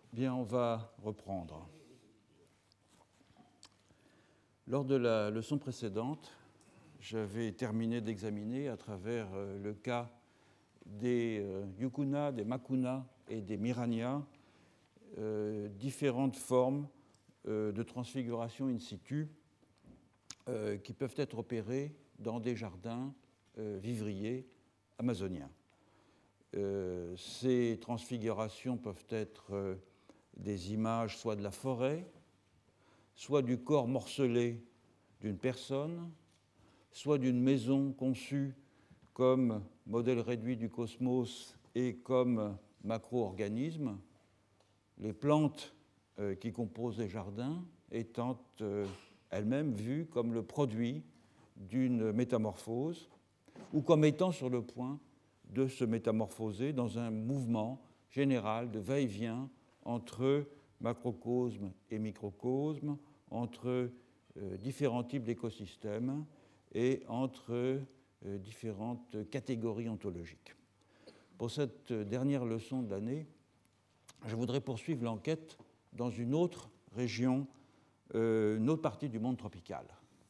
Bien, on va reprendre. Lors de la leçon précédente, j'avais terminé d'examiner à travers le cas des Yukuna, des Makuna et des Miranya différentes formes de transfiguration in situ qui peuvent être opérées dans des jardins vivriers amazoniens. Ces transfigurations peuvent être des images soit de la forêt, soit du corps morcelé d'une personne, soit d'une maison conçue comme modèle réduit du cosmos et comme macro-organisme, les plantes qui composent les jardins étant elles-mêmes vues comme le produit d'une métamorphose ou comme étant sur le point de se métamorphoser dans un mouvement général de va-et-vient entre macrocosme et microcosme, entre différents types d'écosystèmes et entre différentes catégories ontologiques. Pour cette dernière leçon de l'année, je voudrais poursuivre l'enquête dans une autre région, une autre partie du monde tropical.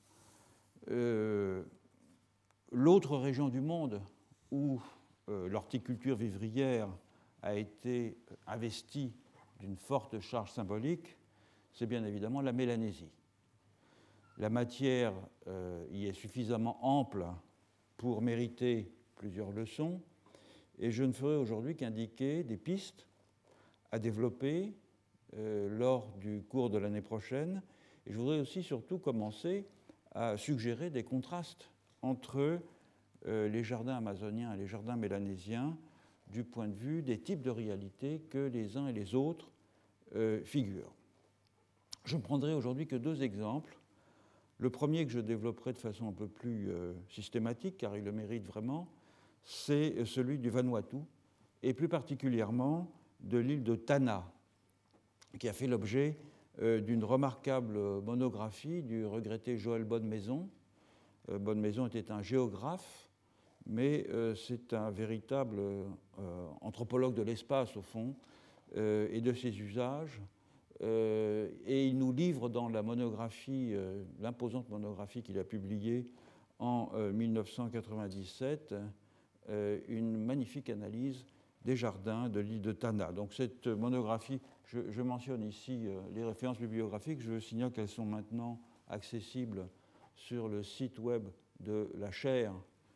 L'autre région du monde où l'horticulture vivrière a été investie d'une forte charge symbolique, c'est bien évidemment la Mélanésie. La matière y est suffisamment ample pour mériter plusieurs leçons, et je ne ferai aujourd'hui qu'indiquer des pistes à développer lors du cours de l'année prochaine. Et je voudrais aussi surtout commencer à suggérer des contrastes entre les jardins amazoniens et les jardins mélanésiens du point de vue des types de réalités que les uns et les autres figurent. Je ne prendrai aujourd'hui que deux exemples. Le premier que je développerai de façon un peu plus systématique, car il le mérite vraiment, c'est celui du Vanuatu, et plus particulièrement de l'île de Tanna, qui a fait l'objet d'une remarquable monographie du regretté Joël Bonnemaison. Bonnemaison était un géographe, mais c'est un véritable anthropologue de l'espace, au fond, et de ses usages. Et il nous livre dans la monographie, l'imposante monographie qu'il a publiée en 1997, une magnifique analyse des jardins de l'île de Tanna. Donc cette monographie, je mentionne ici les références bibliographiques, je signale qu'elles sont maintenant accessibles sur le site web de la chaire,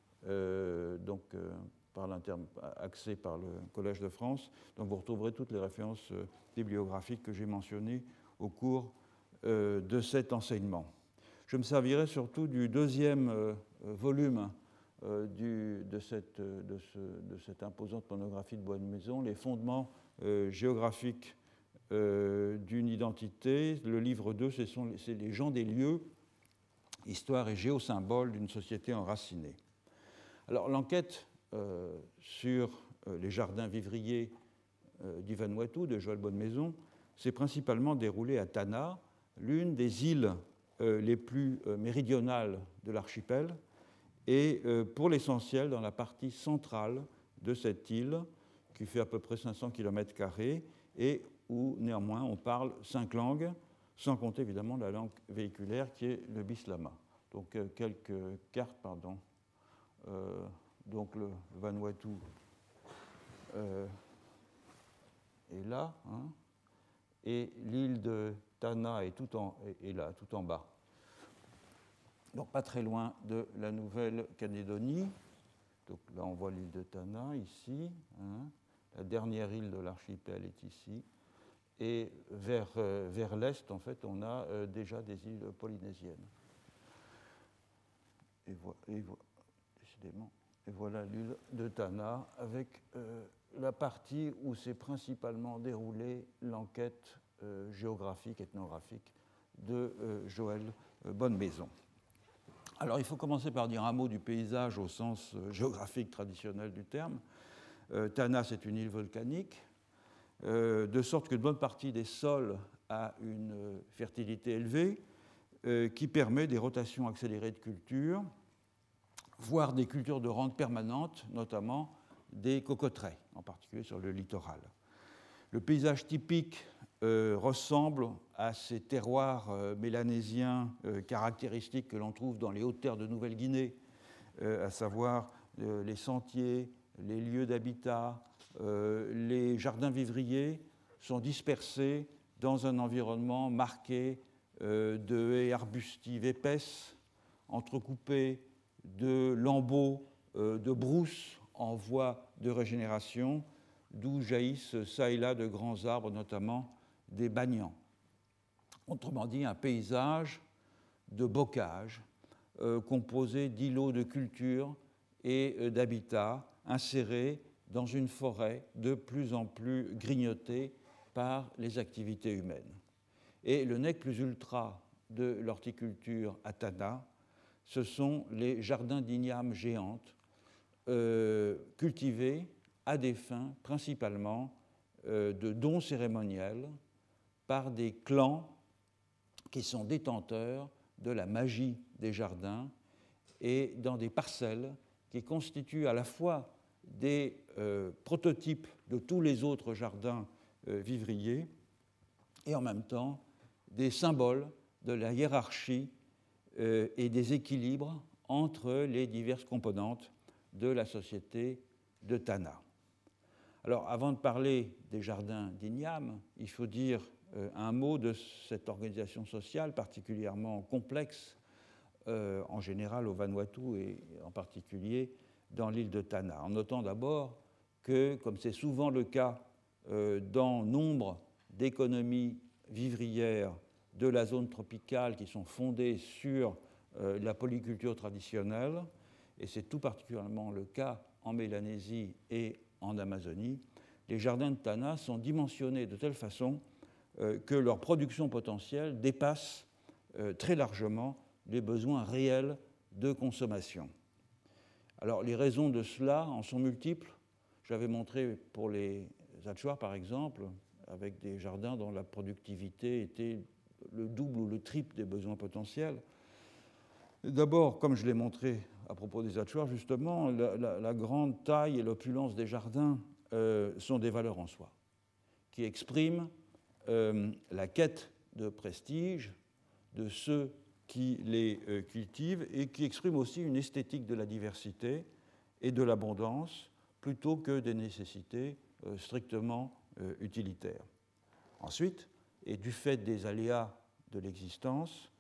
accès par le Collège de France. Donc vous retrouverez toutes les références bibliographiques que j'ai mentionnées au cours de cet enseignement. Je me servirai surtout du deuxième volume de cette imposante monographie de Bonnemaison, les fondements géographiques d'une identité. Le livre 2, c'est les gens des lieux, histoire et géosymboles d'une société enracinée. Alors l'enquête sur les jardins vivriers du Vanuatu de Joël Bonnemaison s'est principalement déroulée à Tanna, l'une des îles les plus méridionales de l'archipel, et pour l'essentiel dans la partie centrale de cette île, qui fait à peu près 500 km², et où néanmoins on parle 5 langues, sans compter évidemment la langue véhiculaire qui est le bislama. Donc quelques cartes, pardon. Donc le Vanuatu est là, hein, et l'île de Tanna est là, tout en bas. Donc pas très loin de la Nouvelle-Calédonie. Donc là on voit l'île de Tanna ici, hein. La dernière île de l'archipel est ici. Et vers l'est, en fait, on a déjà des îles polynésiennes. Décidément. Et voilà l'île de Tanna avec la partie où s'est principalement déroulée l'enquête géographique, ethnographique de Joël Bonnemaison. Alors il faut commencer par dire un mot du paysage au sens géographique traditionnel du terme. Tanna, c'est une île volcanique, de sorte qu'une bonne partie des sols a une fertilité élevée qui permet des rotations accélérées de cultures, voire des cultures de rente permanente, notamment des cocoteraies, en particulier sur le littoral. Le paysage typique ressemble à ces terroirs mélanésiens caractéristiques que l'on trouve dans les hautes terres de Nouvelle-Guinée, à savoir les sentiers, les lieux d'habitat, les jardins vivriers sont dispersés dans un environnement marqué de haies arbustives épaisses, entrecoupées de lambeaux de brousses en voie de régénération, d'où jaillissent çà et là de grands arbres, notamment des banians. Autrement dit, un paysage de bocage composé d'îlots de culture et d'habitats insérés dans une forêt de plus en plus grignotée par les activités humaines. Et le nec plus ultra de l'horticulture à Tana, ce sont les jardins d'igname géantes cultivés à des fins principalement de dons cérémoniels par des clans qui sont détenteurs de la magie des jardins et dans des parcelles qui constituent à la fois des prototypes de tous les autres jardins vivriers et en même temps des symboles de la hiérarchie et des équilibres entre les diverses composantes de la société de Tana. Alors, avant de parler des jardins d'Igname, il faut dire un mot de cette organisation sociale particulièrement complexe, en général au Vanuatu et en particulier dans l'île de Tana, en notant d'abord que, comme c'est souvent le cas dans nombre d'économies vivrières de la zone tropicale qui sont fondées sur la polyculture traditionnelle, et c'est tout particulièrement le cas en Mélanésie et en Amazonie, les jardins de Tana sont dimensionnés de telle façon que leur production potentielle dépasse très largement les besoins réels de consommation. Alors, les raisons de cela en sont multiples. J'avais montré pour les Achuar, par exemple, avec des jardins dont la productivité était le double ou le triple des besoins potentiels. D'abord, comme je l'ai montré à propos des Achuar, justement, la grande taille et l'opulence des jardins sont des valeurs en soi, qui expriment la quête de prestige de ceux qui les cultivent et qui expriment aussi une esthétique de la diversité et de l'abondance plutôt que des nécessités strictement utilitaires. Ensuite, et du fait des aléas de l'existence,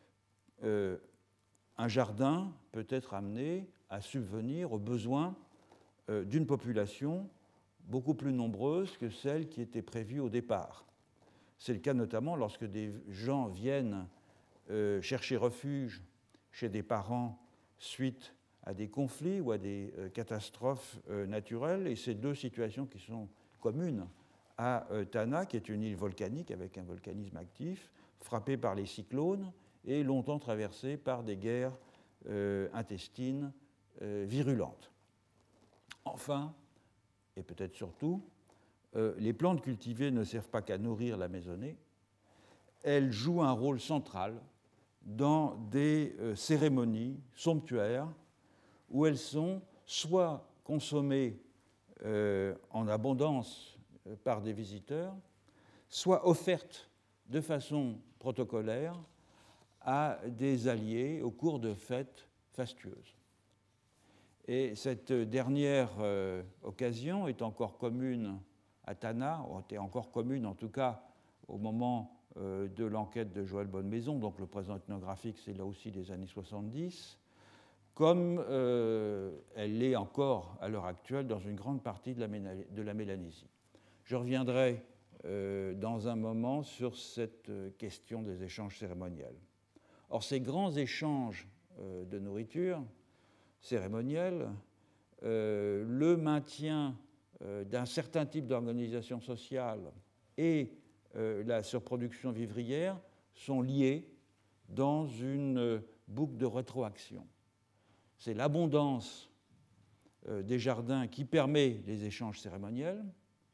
un jardin peut être amené à subvenir aux besoins d'une population beaucoup plus nombreuse que celle qui était prévue au départ. C'est le cas notamment lorsque des gens viennent chercher refuge chez des parents suite à des conflits ou à des catastrophes naturelles, et ces deux situations qui sont communes à Tana, qui est une île volcanique avec un volcanisme actif, frappée par les cyclones et longtemps traversée par des guerres intestines virulentes. Enfin, et peut-être surtout, les plantes cultivées ne servent pas qu'à nourrir la maisonnée, elles jouent un rôle central dans des cérémonies somptuaires où elles sont soit consommées en abondance par des visiteurs, soit offertes de façon protocolaire à des alliés au cours de fêtes fastueuses. Et cette dernière occasion est encore commune à Tana, ou était encore commune en tout cas au moment de l'enquête de Joël Bonnemaison, donc le présent ethnographique c'est là aussi des années 70, comme elle l'est encore à l'heure actuelle dans une grande partie de la Mélanésie. Je reviendrai dans un moment sur cette question des échanges cérémoniels. Or, ces grands échanges de nourriture cérémonielle, le maintien d'un certain type d'organisation sociale et la surproduction vivrière sont liés dans une boucle de rétroaction. C'est l'abondance des jardins qui permet les échanges cérémoniels,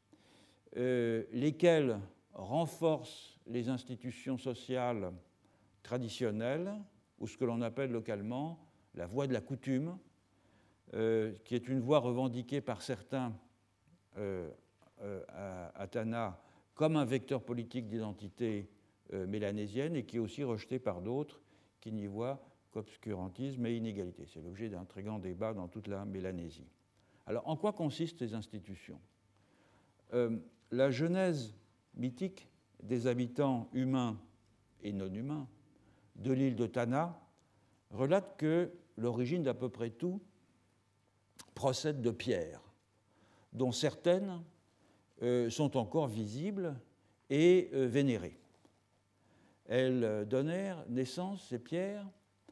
lesquels renforcent les institutions sociales traditionnelles, ou ce que l'on appelle localement la voie de la coutume, qui est une voie revendiquée par certains à Tana comme un vecteur politique d'identité mélanésienne et qui est aussi rejeté par d'autres qui n'y voient qu'obscurantisme et inégalité. C'est l'objet d'un très grand débat dans toute la Mélanésie. Alors, en quoi consistent ces institutions ? La genèse mythique des habitants humains et non humains de l'île de Tana relate que l'origine d'à peu près tout procède de pierres, dont certaines sont encore visibles et vénérées. Elles donnèrent naissance, ces pierres,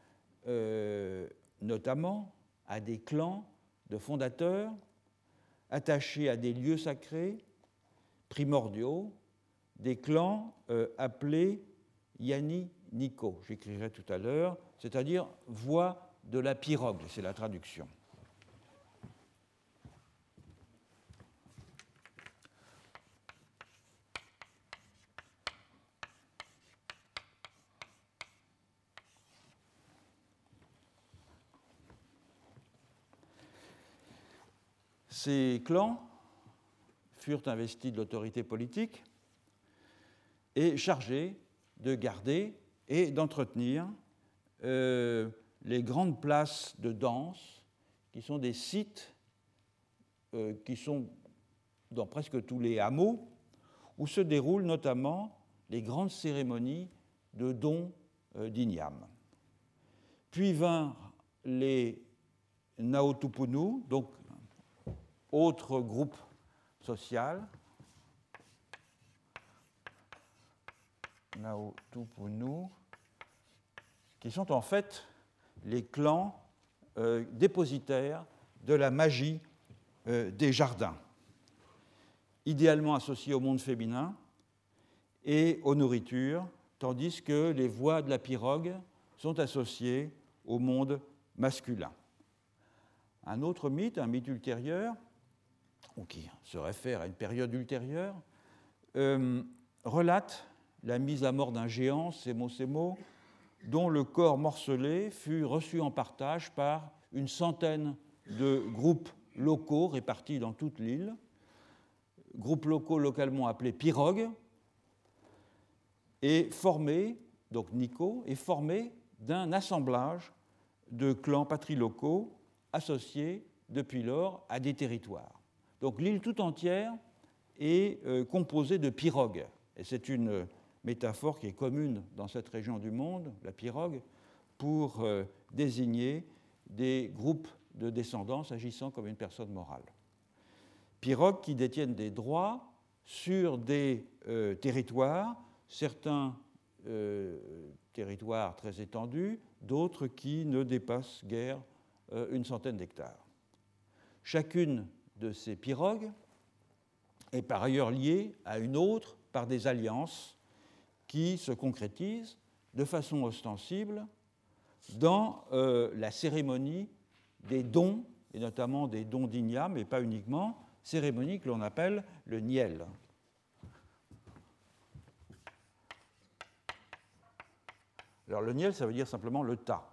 notamment à des clans de fondateurs attachés à des lieux sacrés primordiaux, des clans appelés Yani Niko, j'écrirai tout à l'heure, c'est-à-dire voix de la pirogue, c'est la traduction. Ces clans furent investis de l'autorité politique et chargés de garder et d'entretenir les grandes places de danse qui sont des sites qui sont dans presque tous les hameaux où se déroulent notamment les grandes cérémonies de don d'igname. Puis vinrent les Naotupunu, donc autre groupe social, Naotupunu, qui sont en fait les clans dépositaires de la magie des jardins, idéalement associés au monde féminin et aux nourritures, tandis que les voix de la pirogue sont associées au monde masculin. Un autre mythe, un mythe ultérieur, ou qui se réfère à une période ultérieure, relate la mise à mort d'un géant, Semo, dont le corps morcelé fut reçu en partage par une centaine de groupes locaux répartis dans toute l'île, groupes locaux localement appelés pirogues, et formés, donc Nico, est formé d'un assemblage de clans patrilocaux associés depuis lors à des territoires. Donc l'île tout entière est composée de pirogues, et c'est une métaphore qui est commune dans cette région du monde, la pirogue, pour désigner des groupes de descendance agissant comme une personne morale. Pirogues qui détiennent des droits sur des territoires, certains territoires très étendus, d'autres qui ne dépassent guère une centaine d'hectares. Chacune de ces pirogues est par ailleurs liée à une autre par des alliances qui se concrétisent de façon ostensible dans la cérémonie des dons, et notamment des dons d'igname, mais pas uniquement, cérémonie que l'on appelle le niel. Alors le niel, ça veut dire simplement le tas.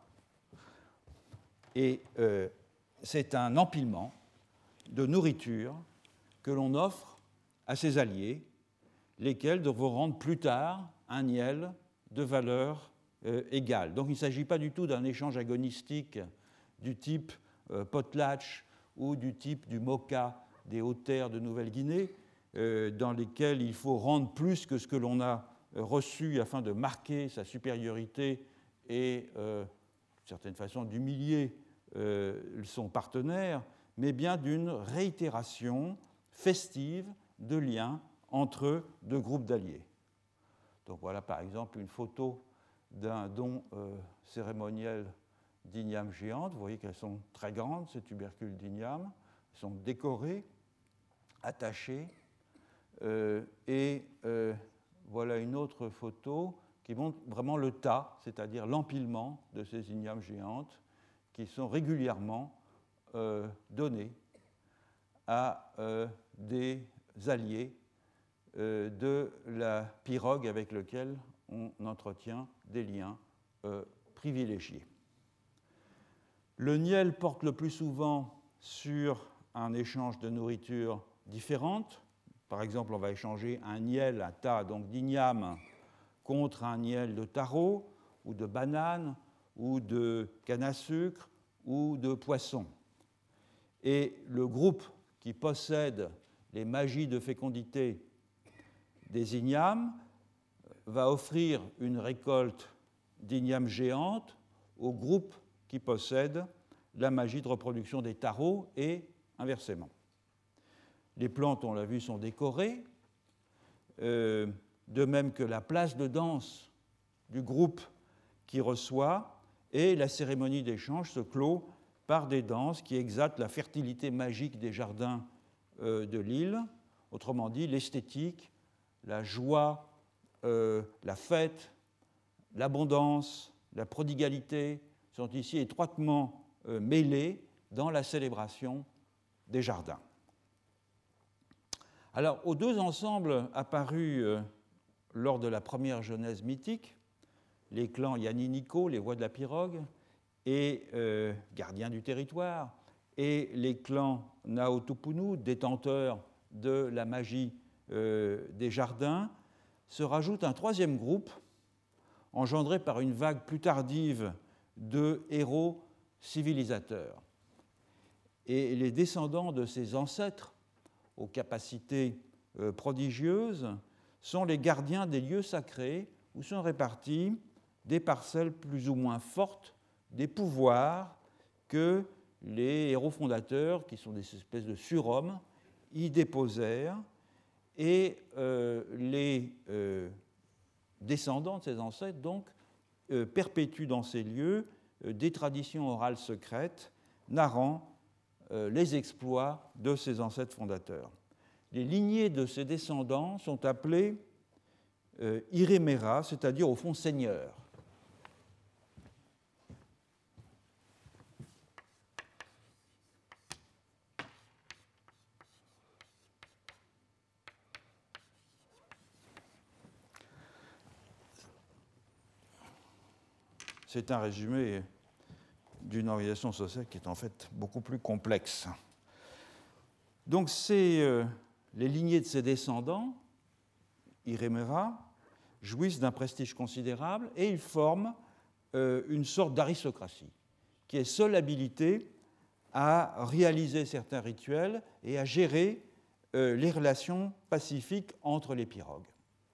Et c'est un empilement de nourriture que l'on offre à ses alliés, lesquels devront rendre plus tard un niel de valeur égale. Donc il ne s'agit pas du tout d'un échange agonistique du type potlatch ou du type du moka des hautes terres de Nouvelle-Guinée, dans lesquels il faut rendre plus que ce que l'on a reçu afin de marquer sa supériorité et, d'une certaine façon, d'humilier son partenaire, mais bien d'une réitération festive de liens entre deux groupes d'alliés. Donc voilà par exemple une photo d'un don cérémoniel d'igname géante. Vous voyez qu'elles sont très grandes, ces tubercules d'igname. Elles sont décorées, attachées. Voilà une autre photo qui montre vraiment le tas, c'est-à-dire l'empilement de ces ignames géantes qui sont régulièrement donnés à des alliés de la pirogue avec lequel on entretient des liens privilégiés. Le niel porte le plus souvent sur un échange de nourriture différente, Par exemple, on va échanger un niel, un tas donc d'igname, contre un niel de taro, ou de banane, ou de canne à sucre, ou de poisson. Et le groupe qui possède les magies de fécondité des ignames va offrir une récolte d'ignames géantes au groupe qui possède la magie de reproduction des taros et inversement. Les plantes, on l'a vu, sont décorées, de même que la place de danse du groupe qui reçoit, et la cérémonie d'échange se clôt par des danses qui exaltent la fertilité magique des jardins de l'île, autrement dit l'esthétique, la joie, la fête, l'abondance, la prodigalité sont ici étroitement mêlés dans la célébration des jardins. Alors, aux deux ensembles apparus lors de la première Genèse mythique, les clans Yanni-Nico, les voix de la pirogue, et gardiens du territoire, et les clans Naotupunu, détenteurs de la magie des jardins, se rajoute un troisième groupe, engendré par une vague plus tardive de héros civilisateurs. Et les descendants de ces ancêtres, aux capacités prodigieuses, sont les gardiens des lieux sacrés où sont réparties des parcelles plus ou moins fortes des pouvoirs que les héros fondateurs, qui sont des espèces de surhommes, y déposèrent, et les descendants de ces ancêtres, donc, perpétuent dans ces lieux des traditions orales secrètes narrant les exploits de ces ancêtres fondateurs. Les lignées de ces descendants sont appelées Iremera, c'est-à-dire au fond seigneurs. C'est un résumé d'une organisation sociale qui est en fait beaucoup plus complexe. Donc, les lignées de ces descendants, Iremera, jouissent d'un prestige considérable et ils forment une sorte d'aristocratie qui est seule habilitée à réaliser certains rituels et à gérer les relations pacifiques entre les pirogues.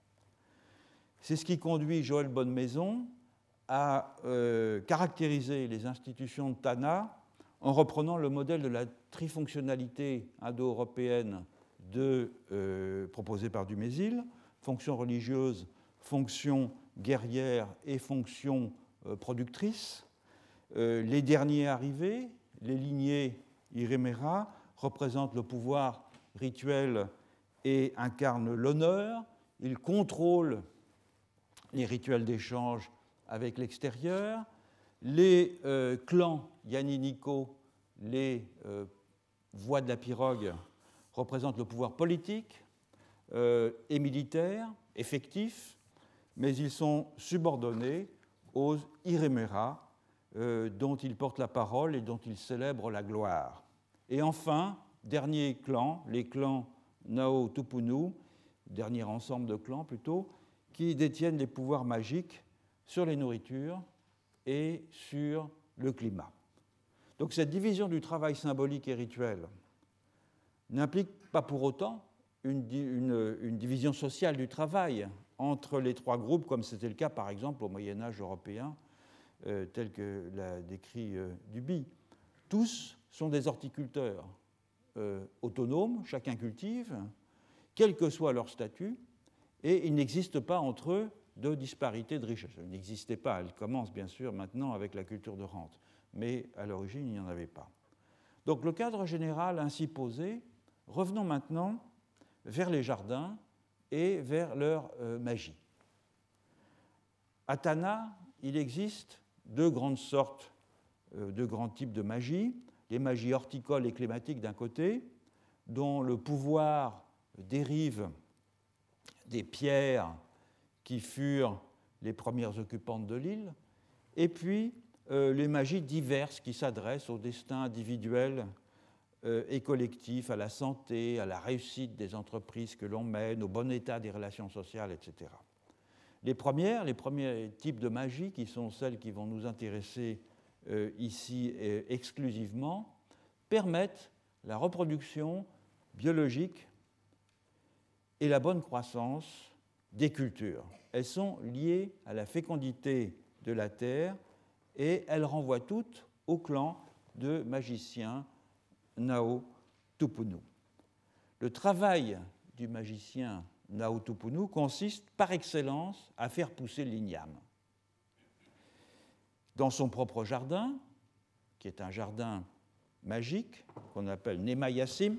C'est ce qui conduit Joël Bonnemaison à caractériser les institutions de Tana en reprenant le modèle de la trifonctionnalité indo-européenne proposée par Dumézil, fonction religieuse, fonction guerrière et fonction productrice. Les derniers arrivés, les lignées Iremera, représentent le pouvoir rituel et incarnent l'honneur. Ils contrôlent les rituels d'échange avec l'extérieur. Les clans Yanni-Nico, les voix de la pirogue, représentent le pouvoir politique et militaire, effectif, mais ils sont subordonnés aux Iremera, dont ils portent la parole et dont ils célèbrent la gloire. Et enfin, dernier clan, les clans Naotupunu, dernier ensemble de clans plutôt, qui détiennent les pouvoirs magiques sur les nourritures et sur le climat. Donc cette division du travail symbolique et rituel n'implique pas pour autant une division sociale du travail entre les trois groupes, comme c'était le cas par exemple au Moyen-Âge européen, tel que l'a décrit Duby. Tous sont des horticulteurs autonomes, chacun cultive, quel que soit leur statut, et il n'existe pas entre eux de disparité de richesse. Elle n'existait pas, elle commence bien sûr maintenant avec la culture de rente, mais à l'origine il n'y en avait pas. Donc le cadre général ainsi posé, revenons maintenant vers les jardins et vers leur magie. À Tana, il existe deux grandes sortes, deux grands types de magie. Les magies horticoles et climatiques d'un côté, dont le pouvoir dérive des pierres qui furent les premières occupantes de l'île, et puis les magies diverses qui s'adressent au destin individuel et collectif, à la santé, à la réussite des entreprises que l'on mène, au bon état des relations sociales, etc. Les premiers types de magie, qui sont celles qui vont nous intéresser ici exclusivement, permettent la reproduction biologique et la bonne croissance des cultures. Elles sont liées à la fécondité de la terre et elles renvoient toutes au clan de magiciens Nao Tupunu. Le travail du magicien Nao Tupunu consiste par excellence à faire pousser l'igname. Dans son propre jardin, qui est un jardin magique, qu'on appelle Nemayassim,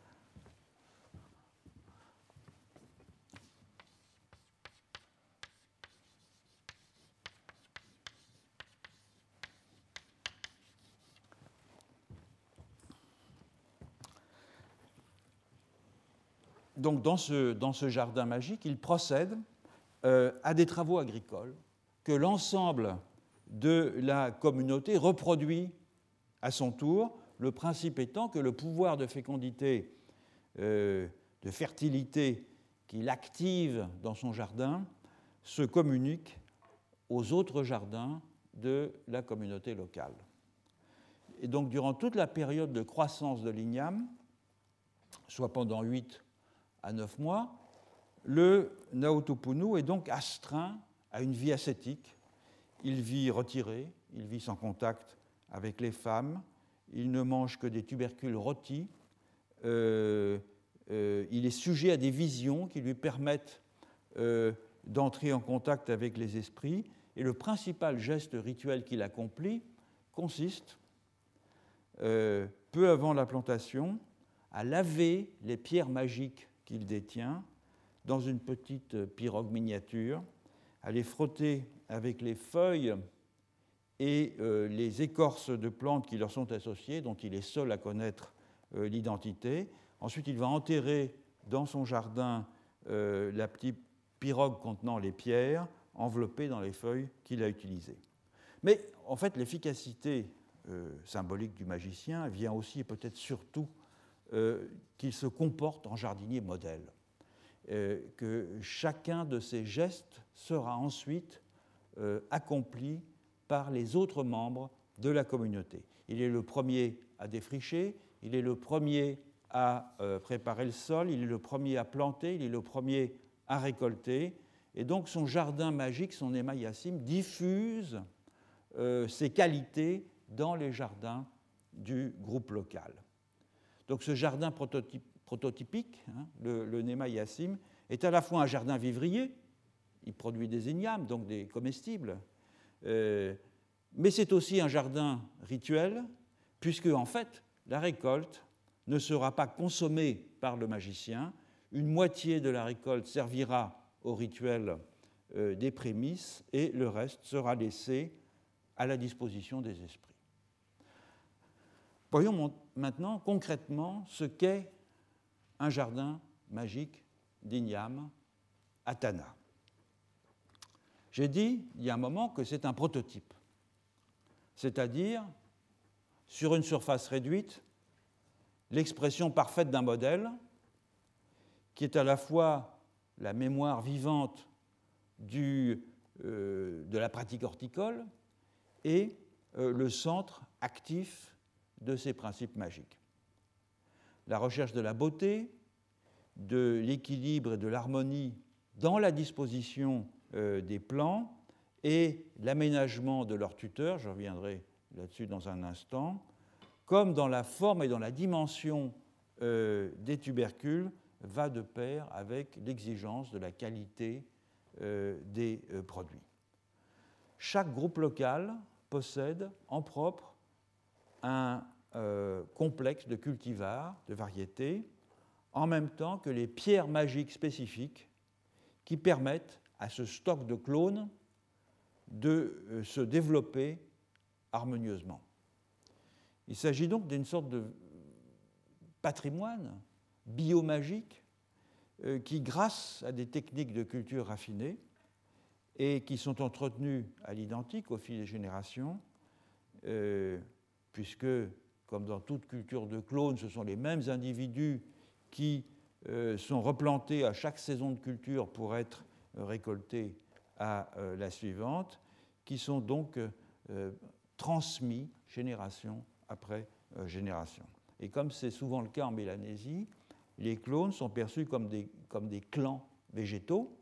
donc dans ce jardin magique, il procède à des travaux agricoles que l'ensemble de la communauté reproduit à son tour, le principe étant que le pouvoir de fécondité, de fertilité qu'il active dans son jardin se communique aux autres jardins de la communauté locale. Et donc durant toute la période de croissance de l'igname, soit pendant 8 à 9 mois, le Nao Tupunu est donc astreint à une vie ascétique. Il vit retiré, il vit sans contact avec les femmes, il ne mange que des tubercules rôtis, il est sujet à des visions qui lui permettent d'entrer en contact avec les esprits, et le principal geste rituel qu'il accomplit consiste, peu avant la plantation, à laver les pierres magiques qu'il détient dans une petite pirogue miniature, à les frotter avec les feuilles et les écorces de plantes qui leur sont associées, dont il est seul à connaître l'identité. Ensuite, il va enterrer dans son jardin la petite pirogue contenant les pierres, enveloppées dans les feuilles qu'il a utilisées. Mais en fait, l'efficacité symbolique du magicien vient aussi et peut-être surtout qu'il se comporte en jardinier modèle, que chacun de ces gestes sera ensuite accompli par les autres membres de la communauté. Il est le premier à défricher, il est le premier à préparer le sol, il est le premier à planter, il est le premier à récolter, et donc son jardin magique, son Nemayassim, diffuse ses qualités dans les jardins du groupe local. Donc ce jardin prototypique, le Nemayassim, est à la fois un jardin vivrier, il produit des ignames, donc des comestibles, mais c'est aussi un jardin rituel, puisque en fait la récolte ne sera pas consommée par le magicien, une moitié de la récolte servira au rituel des prémices et le reste sera laissé à la disposition des esprits. Voyons maintenant concrètement ce qu'est un jardin magique d'igname à Tana. J'ai dit il y a un moment que c'est un prototype, c'est-à-dire sur une surface réduite, l'expression parfaite d'un modèle qui est à la fois la mémoire vivante de la pratique horticole et le centre actif de ces principes magiques. La recherche de la beauté, de l'équilibre et de l'harmonie dans la disposition des plants et l'aménagement de leurs tuteurs, je reviendrai là-dessus dans un instant, comme dans la forme et dans la dimension des tubercules, va de pair avec l'exigence de la qualité des produits. Chaque groupe local possède en propre un complexe de cultivars, de variétés, en même temps que les pierres magiques spécifiques qui permettent à ce stock de clones de se développer harmonieusement. Il s'agit donc d'une sorte de patrimoine biomagique qui, grâce à des techniques de culture raffinées et qui sont entretenues à l'identique au fil des générations, puisque, comme dans toute culture de clones, ce sont les mêmes individus qui sont replantés à chaque saison de culture pour être récoltés à la suivante, qui sont donc transmis génération après génération. Et comme c'est souvent le cas en Mélanésie, les clones sont perçus comme des clans végétaux,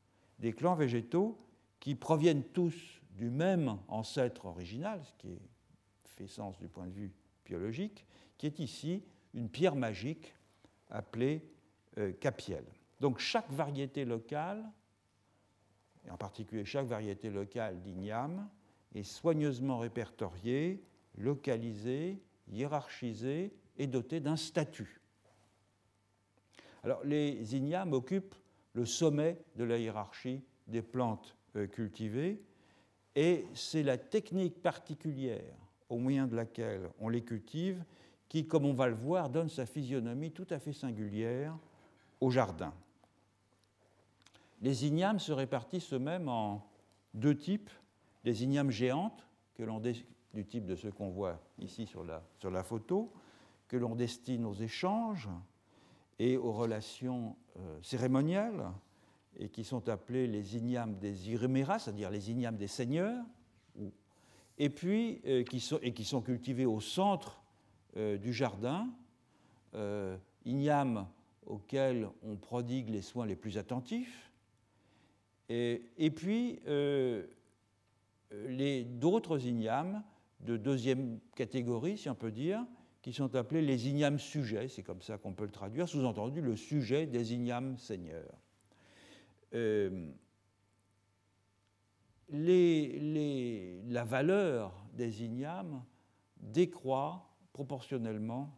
qui proviennent tous du même ancêtre original, ce qui fait sens du point de vue biologique, qui est ici une pierre magique appelée capiel. Donc chaque variété locale, et en particulier chaque variété locale d'igname, est soigneusement répertoriée, localisée, hiérarchisée et dotée d'un statut. Alors les ignames occupent le sommet de la hiérarchie des plantes cultivées, et c'est la technique particulière au moyen de laquelle on les cultive qui, comme on va le voir, donne sa physionomie tout à fait singulière au jardin. Les ignames se répartissent eux-mêmes en deux types, les ignames géantes, du type de ceux qu'on voit ici sur la photo, que l'on destine aux échanges et aux relations cérémonielles, et qui sont appelés les ignames des Irimera, c'est-à-dire les ignames des seigneurs, et puis qui sont cultivés au centre du jardin, ignames auxquels on prodigue les soins les plus attentifs, et puis d'autres ignames de deuxième catégorie, si on peut dire, qui sont appelés les ignames sujets, c'est comme ça qu'on peut le traduire, sous-entendu le sujet des ignames seigneurs. La valeur des ignames décroît proportionnellement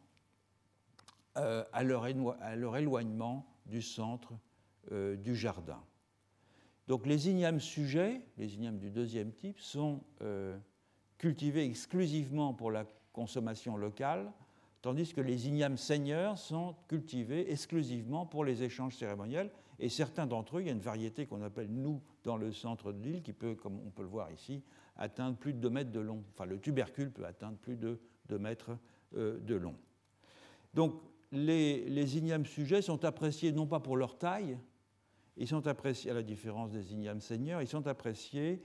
à leur éloignement du centre du jardin. Donc les ignames sujets, les ignames du deuxième type, sont cultivés exclusivement pour la consommation locale, tandis que les ignames seigneurs sont cultivés exclusivement pour les échanges cérémoniels, et certains d'entre eux, il y a une variété qu'on appelle nous dans le centre de l'île, qui peut, comme on peut le voir ici, atteindre plus de 2 mètres de long. Enfin, le tubercule peut atteindre plus de 2 mètres de long. Donc, les ignames sujets sont appréciés non pas pour leur taille, ils sont appréciés, à la différence des ignames seigneurs, ils sont appréciés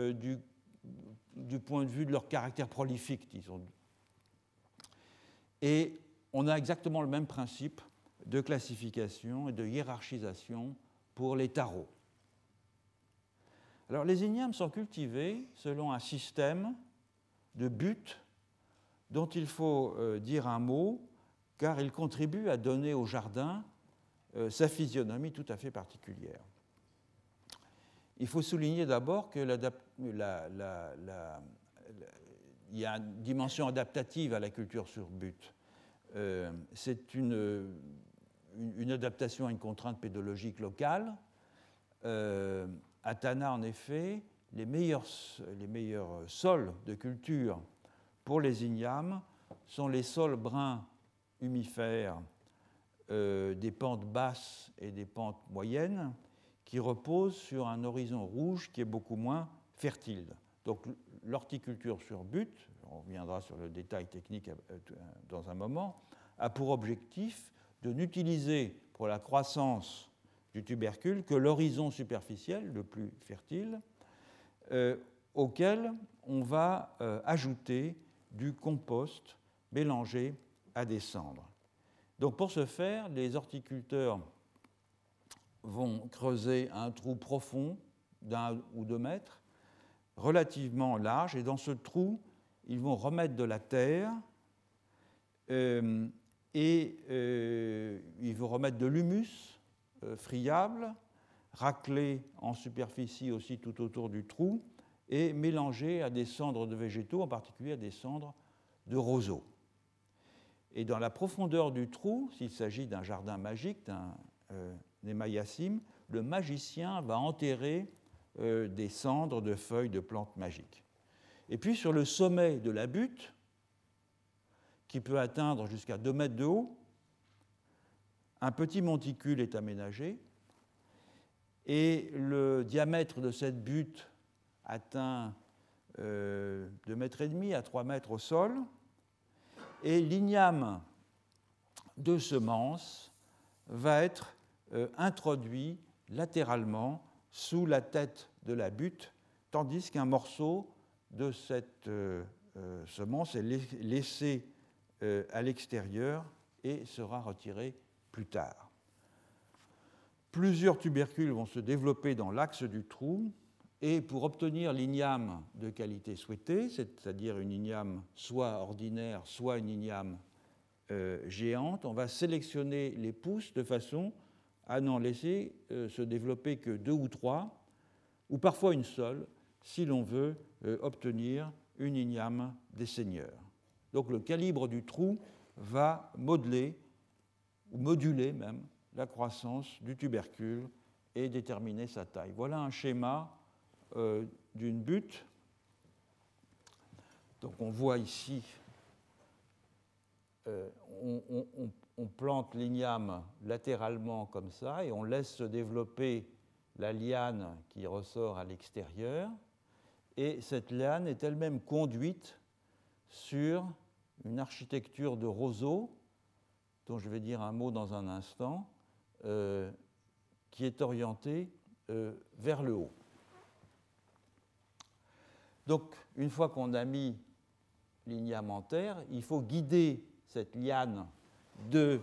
du point de vue de leur caractère prolifique, disons. Et on a exactement le même principe de classification et de hiérarchisation pour les tarots. Alors, les ignames sont cultivés selon un système de buts dont il faut dire un mot, car il contribue à donner au jardin sa physionomie tout à fait particulière. Il faut souligner d'abord que il y a une dimension adaptative à la culture sur but. C'est une adaptation à une contrainte pédologique locale. À Tana, en effet, les meilleurs sols de culture pour les ignames sont les sols bruns humifères des pentes basses et des pentes moyennes qui reposent sur un horizon rouge qui est beaucoup moins fertile. Donc l'horticulture sur but, on reviendra sur le détail technique dans un moment, a pour objectif de n'utiliser pour la croissance du tubercule que l'horizon superficiel, le plus fertile, auquel on va ajouter du compost mélangé à des cendres. Donc pour ce faire, les horticulteurs vont creuser un trou profond d'1 ou 2 mètres, relativement large, et dans ce trou, ils vont remettre de la terre et ils vont remettre de l'humus friable, raclé en superficie aussi tout autour du trou et mélangé à des cendres de végétaux, en particulier à des cendres de roseaux. Et dans la profondeur du trou, s'il s'agit d'un jardin magique, d'un Némaïassim, le magicien va enterrer des cendres de feuilles de plantes magiques. Et puis sur le sommet de la butte, qui peut atteindre jusqu'à 2 mètres de haut, un petit monticule est aménagé et le diamètre de cette butte atteint 2,5 mètres à 3 mètres au sol. Et l'igname de semence va être introduit latéralement sous la tête de la butte, tandis qu'un morceau de cette semence est laissé à l'extérieur et sera retiré plus tard. Plusieurs tubercules vont se développer dans l'axe du trou, et pour obtenir l'igname de qualité souhaitée, c'est-à-dire une igname soit ordinaire, soit une igname géante, on va sélectionner les pousses de façon à n'en laisser se développer que 2 ou 3, ou parfois une seule, si l'on veut obtenir une igname des seigneurs. Donc le calibre du trou va modeler, ou moduler même, la croissance du tubercule et déterminer sa taille. Voilà un schéma d'une butte. Donc on voit ici, on plante l'igname latéralement comme ça et on laisse se développer la liane qui ressort à l'extérieur. Et cette liane est elle-même conduite sur une architecture de roseaux, dont je vais dire un mot dans un instant, qui est orientée vers le haut. Donc, une fois qu'on a mis l'igname en terre, il faut guider cette liane de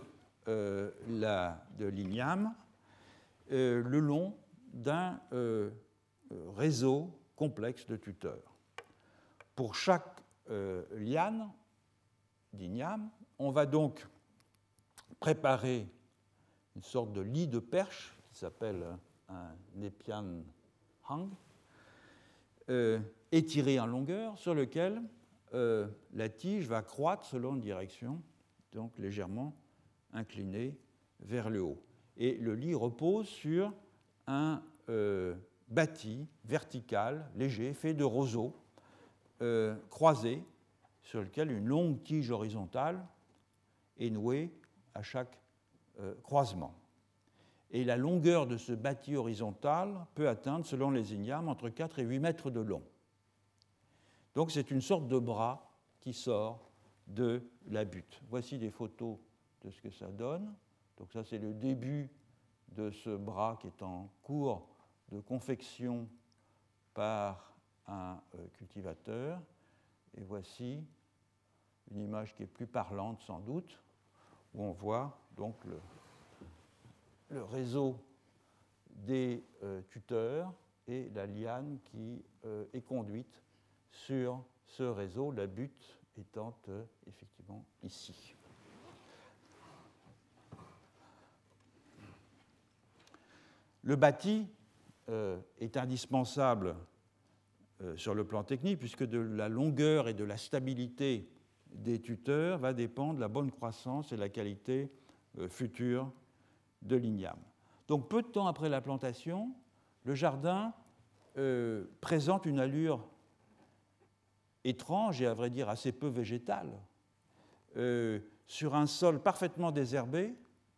l'igname le long d'un réseau complexe de tuteurs. Pour chaque liane d'igname, on va donc préparer une sorte de lit de perche qui s'appelle un nepian hang, étiré en longueur, sur lequel la tige va croître selon une direction, donc légèrement inclinée vers le haut. Et le lit repose sur un bâti vertical, léger, fait de roseaux croisés, sur lequel une longue tige horizontale est nouée à chaque croisement. Et la longueur de ce bâti horizontal peut atteindre, selon les ignames, entre 4 et 8 mètres de long. Donc c'est une sorte de bras qui sort de la butte. Voici des photos de ce que ça donne. Donc ça, c'est le début de ce bras qui est en cours de confection par un cultivateur. Et voici une image qui est plus parlante sans doute, où on voit donc le réseau des tuteurs et la liane qui est conduite sur ce réseau, la butte étant effectivement ici. Le bâti est indispensable sur le plan technique, puisque de la longueur et de la stabilité des tuteurs va dépendre la bonne croissance et la qualité future de l'igname. Donc peu de temps après la plantation, le jardin présente une allure étrange et à vrai dire assez peu végétale, sur un sol parfaitement désherbé,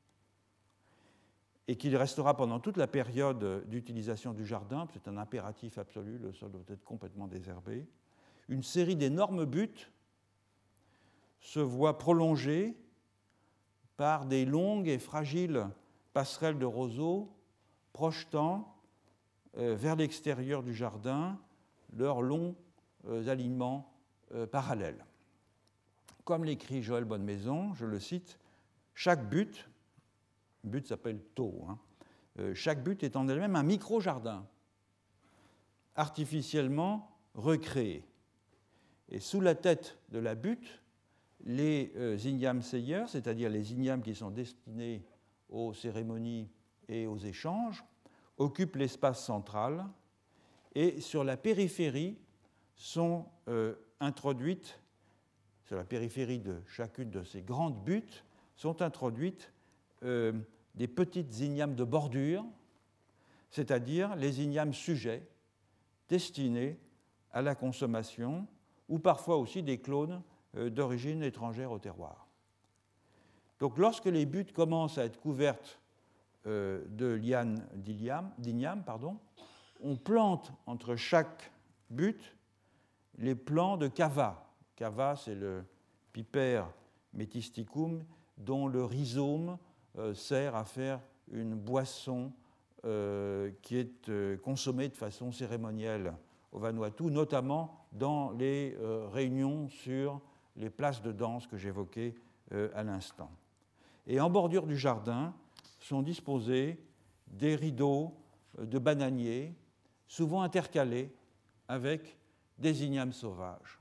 et qu'il restera pendant toute la période d'utilisation du jardin, c'est un impératif absolu, le sol doit être complètement désherbé. Une série d'énormes buttes se voit prolongée par des longues et fragiles passerelles de roseaux projetant vers l'extérieur du jardin leurs longs alignements parallèles. Comme l'écrit Joël Bonnemaison, je le cite, chaque butte s'appelle tau, chaque butte est en elle-même un micro-jardin artificiellement recréé. Et sous la tête de la butte, les ignames seigneurs, c'est-à-dire les ignames qui sont destinés aux cérémonies et aux échanges, occupent l'espace central et sur la périphérie sont introduites, sur la périphérie de chacune de ces grandes buttes, sont introduites des petites ignames de bordure, c'est-à-dire les ignames sujets destinés à la consommation, ou parfois aussi des clones d'origine étrangère au terroir. Donc lorsque les buttes commencent à être couvertes de lianes d'igname, on plante entre chaque butte les plants de cava. Cava, c'est le pipère metisticum, dont le rhizome sert à faire une boisson qui est consommée de façon cérémonielle au Vanuatu, notamment dans les réunions sur les places de danse que j'évoquais à l'instant. Et en bordure du jardin sont disposés des rideaux de bananiers, souvent intercalés avec des ignames sauvages.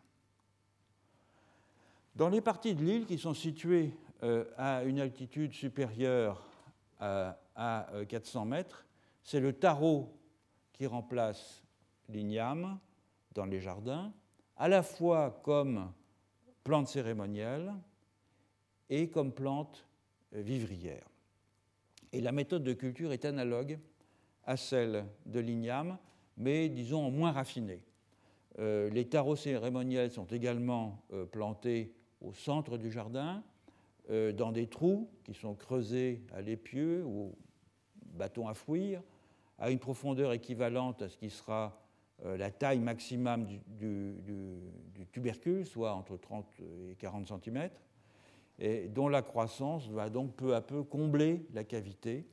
Dans les parties de l'île qui sont situées à une altitude supérieure à 400 mètres, c'est le taro qui remplace l'igname dans les jardins, à la fois comme plante cérémonielle et comme plante vivrière. Et la méthode de culture est analogue à celle de l'igname, mais disons moins raffinée. Les taros cérémoniels sont également plantés au centre du jardin, dans des trous qui sont creusés à l'épieu ou au bâton à fouir, à une profondeur équivalente à ce qui sera la taille maximum du tubercule, soit entre 30 et 40 cm, et dont la croissance va donc peu à peu combler la cavité,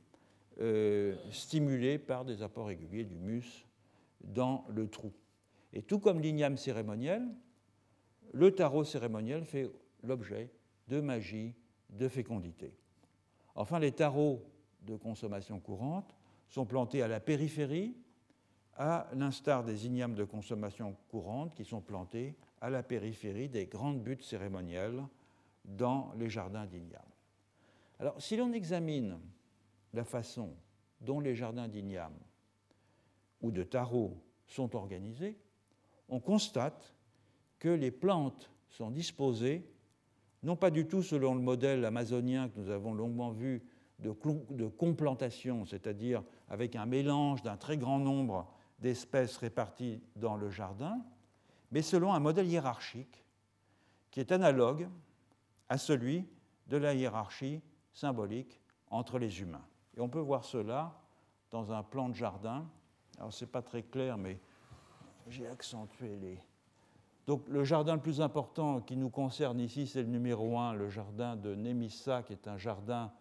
stimulée par des apports réguliers d'humus dans le trou. Et tout comme l'igname cérémoniel, le taro cérémoniel fait l'objet de magie de fécondité. Enfin, les taros de consommation courante sont plantés à la périphérie, à l'instar des ignames de consommation courante qui sont plantés à la périphérie des grandes buttes cérémonielles dans les jardins d'igname. Alors, si l'on examine la façon dont les jardins d'igname ou de taro sont organisés, on constate que les plantes sont disposées non pas du tout selon le modèle amazonien que nous avons longuement vu de complantation, c'est-à-dire avec un mélange d'un très grand nombre d'espèces réparties dans le jardin, mais selon un modèle hiérarchique qui est analogue à celui de la hiérarchie symbolique entre les humains. Et on peut voir cela dans un plan de jardin. Alors, ce n'est pas très clair, mais j'ai accentué les... Donc, le jardin le plus important qui nous concerne ici, c'est le numéro 1, le jardin de Nemissa, qui est un jardin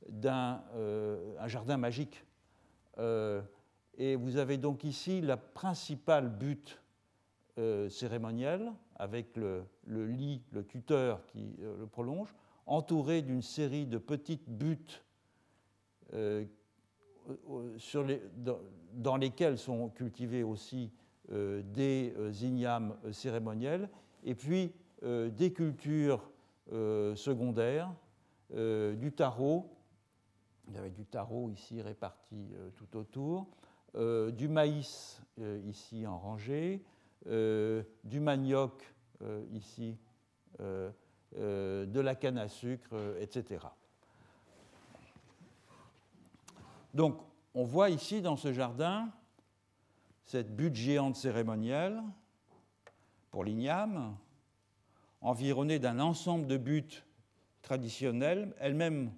magique. Et vous avez donc ici la principale butte cérémonielle, avec le lit, le tuteur qui le prolonge, entouré d'une série de petites buttes dans lesquelles sont cultivés aussi des ignames cérémoniels, et puis des cultures secondaires, du taro, il y avait du taro ici réparti tout autour, du maïs ici en rangée, du manioc ici, de la canne à sucre, etc. Donc, on voit ici dans ce jardin cette butte géante cérémonielle pour l'igname, environnée d'un ensemble de buttes traditionnelles, elles-mêmes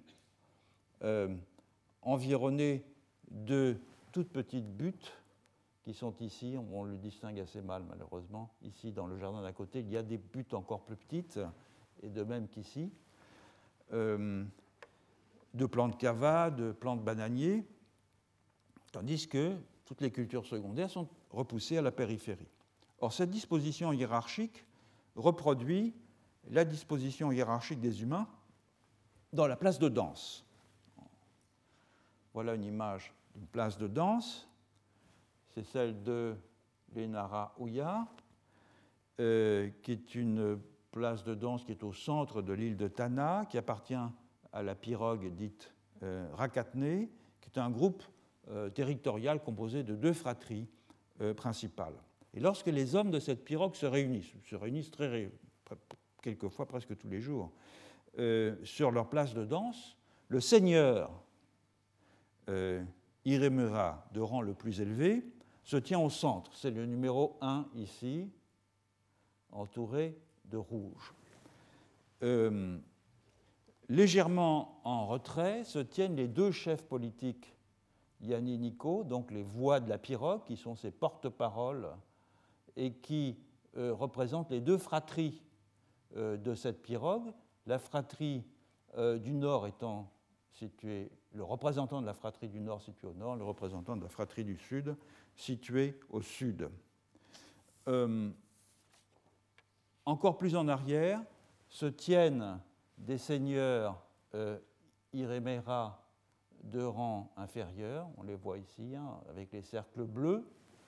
environnées de toutes petites buttes qui sont ici, on le distingue assez mal malheureusement, ici dans le jardin d'à côté, il y a des buttes encore plus petites, et de même qu'ici, de plantes cava, de plantes bananiers, tandis que toutes les cultures secondaires sont repoussées à la périphérie. Or, cette disposition hiérarchique reproduit la disposition hiérarchique des humains dans la place de danse. Voilà une image d'une place de danse. C'est celle de l'Enara Uya, qui est une place de danse qui est au centre de l'île de Tana, qui appartient à la pirogue dite Rakatne, qui est un groupe territorial composé de 2 fratries principales. Et lorsque les hommes de cette pirogue se réunissent quelquefois presque tous les jours, sur leur place de danse, le seigneur Iremura de rang le plus élevé se tient au centre. C'est le numéro 1 ici, entouré de rouge. Légèrement en retrait se tiennent les 2 chefs politiques Yani Niko, donc les voix de la pirogue, qui sont ses porte-paroles et qui représentent les 2 fratries de cette pirogue, la fratrie du Nord étant située, le représentant de la fratrie du Nord situé au Nord, le représentant de la fratrie du Sud situé au Sud. Encore plus en arrière se tiennent des seigneurs Iréméra de rang inférieur, on les voit ici, hein, avec les cercles bleus,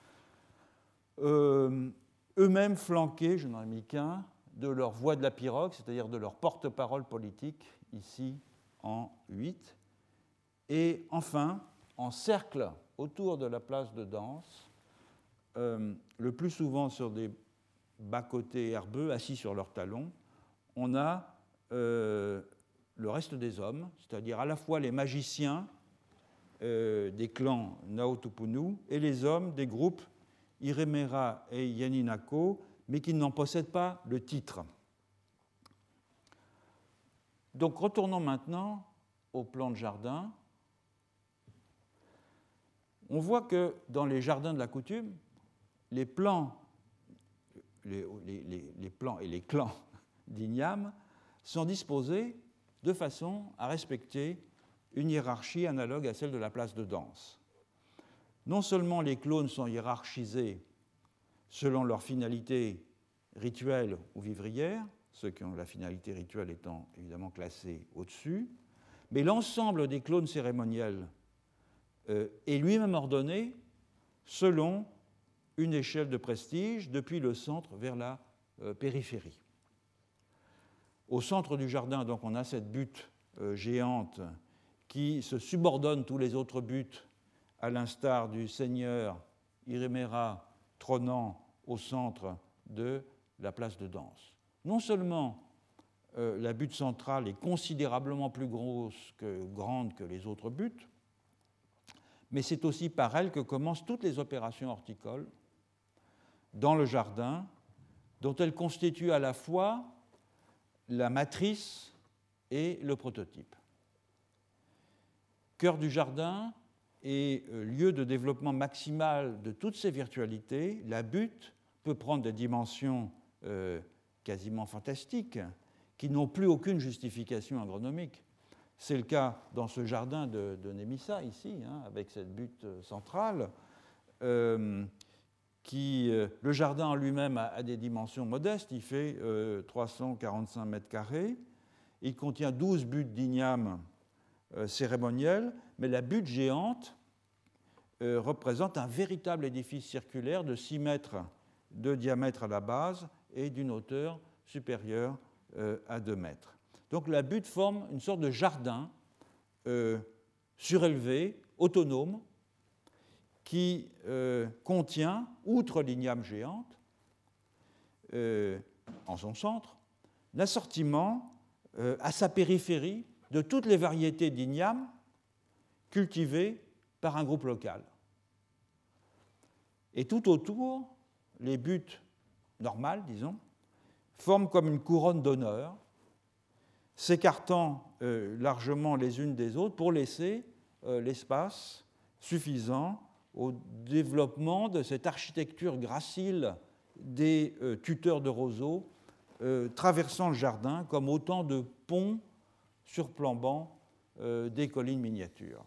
eux-mêmes flanqués, je n'en ai mis qu'un, de leur voix de la pirogue, c'est-à-dire de leur porte-parole politique, ici en 8. Et enfin, en cercle autour de la place de danse, le plus souvent sur des bas-côtés herbeux, assis sur leurs talons, on a le reste des hommes, c'est-à-dire à la fois les magiciens des clans Naotupunu et les hommes des groupes Iréméra et Yaninako, mais qui n'en possèdent pas le titre. Donc retournons maintenant au plan de jardin. On voit que dans les jardins de la coutume, les plans et les clans d'Ignam sont disposés de façon à respecter une hiérarchie analogue à celle de la place de danse. Non seulement les clones sont hiérarchisés selon leur finalité rituelle ou vivrière, ceux qui ont la finalité rituelle étant évidemment classés au-dessus, mais l'ensemble des clones cérémoniels est lui-même ordonné selon une échelle de prestige depuis le centre vers la périphérie. Au centre du jardin, donc, on a cette butte géante qui se subordonne tous les autres buttes, à l'instar du seigneur Iréméra trônant au centre de la place de danse. Non seulement la butte centrale est considérablement plus grande que les autres buttes, mais c'est aussi par elle que commencent toutes les opérations horticoles dans le jardin, dont elle constitue à la fois la matrice et le prototype. Cœur du jardin et lieu de développement maximal de toutes ces virtualités, la butte peut prendre des dimensions quasiment fantastiques qui n'ont plus aucune justification agronomique. C'est le cas dans ce jardin de Némissa, ici, hein, avec cette butte centrale. Le jardin en lui-même a des dimensions modestes, il fait 345 mètres carrés, il contient 12 buttes d'igname cérémonielles, mais la butte géante représente un véritable édifice circulaire de 6 mètres de diamètre à la base et d'une hauteur supérieure à 2 mètres. Donc la butte forme une sorte de jardin surélevé, autonome, qui contient, outre l'igname géante, en son centre, l'assortiment à sa périphérie de toutes les variétés d'igname cultivées par un groupe local. Et tout autour, les buttes normales, disons, forment comme une couronne d'honneur, s'écartant largement les unes des autres pour laisser l'espace suffisant au développement de cette architecture gracile des tuteurs de roseaux traversant le jardin comme autant de ponts surplombant des collines miniatures.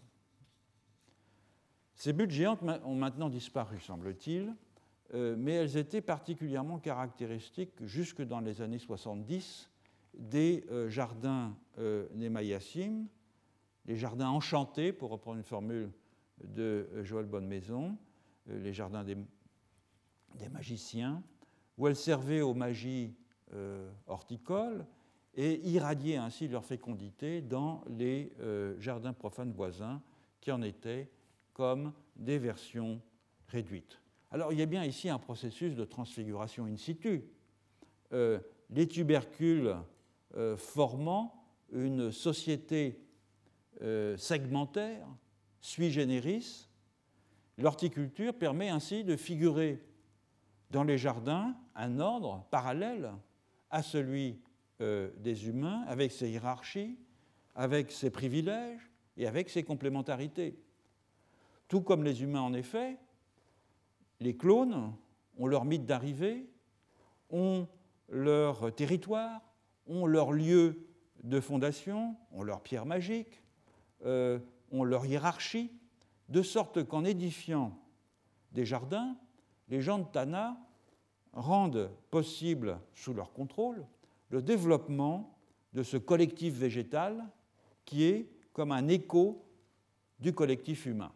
Ces buttes géantes ont maintenant disparu, semble-t-il, mais elles étaient particulièrement caractéristiques jusque dans les années 70 des jardins Nemayassim, les jardins enchantés, pour reprendre une formule de Joël Bonnemaison, les jardins des magiciens, où elles servaient aux magies horticoles et irradiaient ainsi leur fécondité dans les jardins profanes voisins qui en étaient comme des versions réduites. Alors il y a bien ici un processus de transfiguration in situ. Les tubercules formant une société segmentaire, sui generis, l'horticulture permet ainsi de figurer dans les jardins un ordre parallèle à celui des humains, avec ses hiérarchies, avec ses privilèges et avec ses complémentarités. Tout comme les humains, en effet, les clones ont leur mythe d'arrivée, ont leur territoire, ont leur lieu de fondation ont leur pierre magique, ont leur hiérarchie, de sorte qu'en édifiant des jardins, les gens de Tana rendent possible, sous leur contrôle, le développement de ce collectif végétal qui est comme un écho du collectif humain,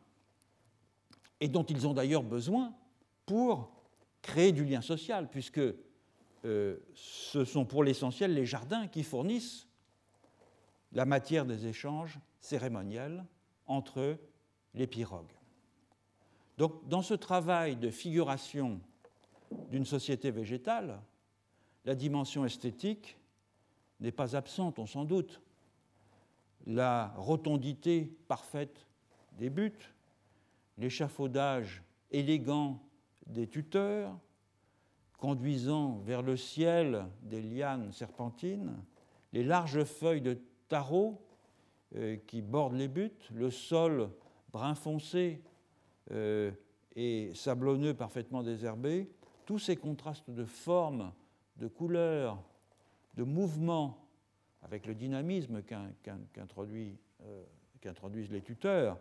et dont ils ont d'ailleurs besoin pour créer du lien social, puisque ce sont pour l'essentiel les jardins qui fournissent la matière des échanges cérémoniels entre les pirogues. Donc, dans ce travail de figuration d'une société végétale, la dimension esthétique n'est pas absente, on s'en doute. La rotondité parfaite des buts, l'échafaudage élégant des tuteurs, conduisant vers le ciel des lianes serpentines, les larges feuilles de taro qui bordent les buts, le sol brun foncé et sablonneux parfaitement désherbé, tous ces contrastes de formes, de couleurs, de mouvements, avec le dynamisme qu'introduisent les tuteurs,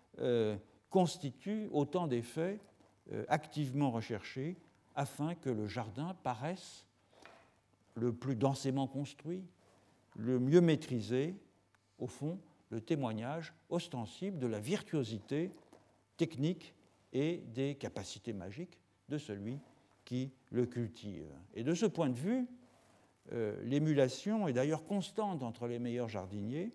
constituent autant d'effets activement recherchés afin que le jardin paraisse le plus densément construit, le mieux maîtrisé, au fond, le témoignage ostensible de la virtuosité technique et des capacités magiques de celui qui le cultive. Et de ce point de vue, l'émulation est d'ailleurs constante entre les meilleurs jardiniers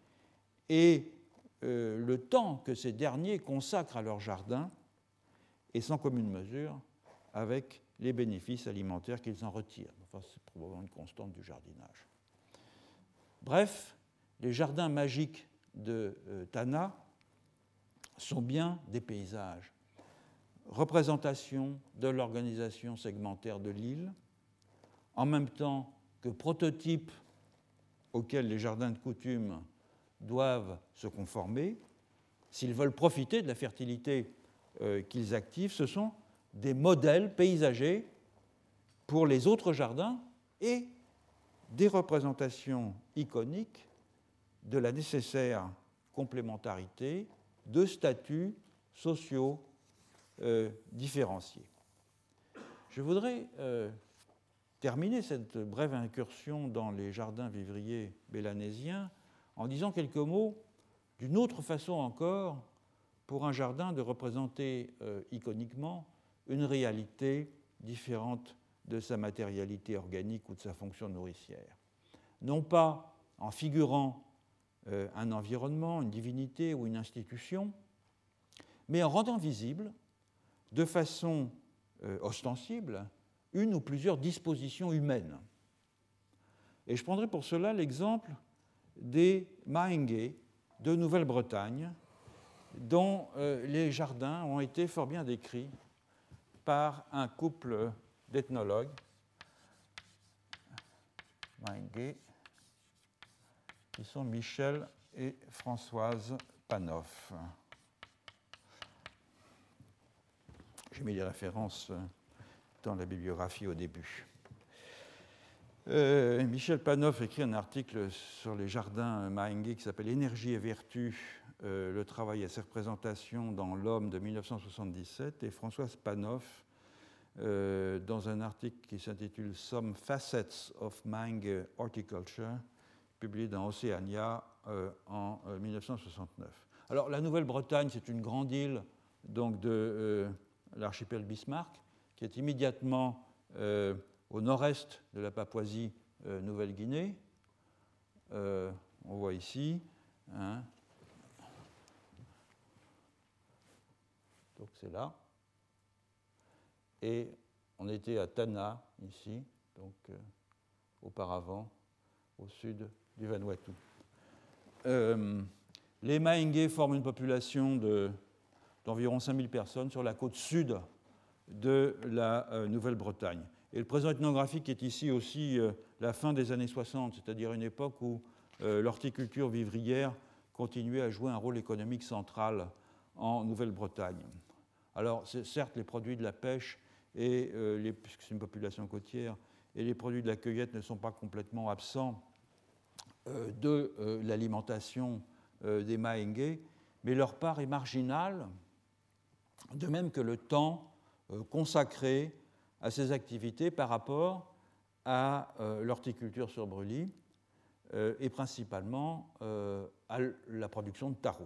et le temps que ces derniers consacrent à leur jardin est sans commune mesure avec les bénéfices alimentaires qu'ils en retirent. Enfin, c'est probablement une constante du jardinage. Bref, les jardins magiques de Tana sont bien des paysages, représentation de l'organisation segmentaire de l'île, en même temps que prototypes auxquels les jardins de coutume doivent se conformer. S'ils veulent profiter de la fertilité qu'ils activent, ce sont des modèles paysagers pour les autres jardins et des représentations iconiques de la nécessaire complémentarité de statuts sociaux différenciés. Je voudrais terminer cette brève incursion dans les jardins vivriers mélanésiens en disant quelques mots d'une autre façon encore pour un jardin de représenter iconiquement une réalité différente de sa matérialité organique ou de sa fonction nourricière. Non pas en figurant un environnement, une divinité ou une institution, mais en rendant visible, de façon ostensible, une ou plusieurs dispositions humaines. Et je prendrai pour cela l'exemple des Mahenge de Nouvelle-Bretagne, dont les jardins ont été fort bien décrits par un couple d'ethnologues, Mahenge, qui sont Michel et Françoise Panoff. J'ai mis les références dans la bibliographie au début. Michel Panoff écrit un article sur les jardins Mahenge qui s'appelle « Énergie et vertu, le travail et ses représentations dans l'homme » de 1977, et Françoise Panoff dans un article qui s'intitule « Some Facets of Mahenge Horticulture », publié dans Oceania en 1969. Alors, la Nouvelle-Bretagne, c'est une grande île donc, de l'archipel Bismarck, qui est immédiatement au nord-est de la Papouasie-Nouvelle-Guinée. On voit ici. Hein. Donc c'est là. Et on était à Tana, ici, donc auparavant, au sud du Vanuatu. Les Mahenge forment une population d'environ 5000 personnes sur la côte sud de la Nouvelle-Bretagne. Et le présent ethnographique est ici aussi la fin des années 60, c'est-à-dire une époque où l'horticulture vivrière continuait à jouer un rôle économique central en Nouvelle-Bretagne. Alors, certes, les produits de la pêche, puisque c'est une population côtière, et les produits de la cueillette ne sont pas complètement absents de l'alimentation des Maengue, mais leur part est marginale, de même que le temps consacré à ces activités par rapport à l'horticulture sur brûlis et principalement à la production de taro.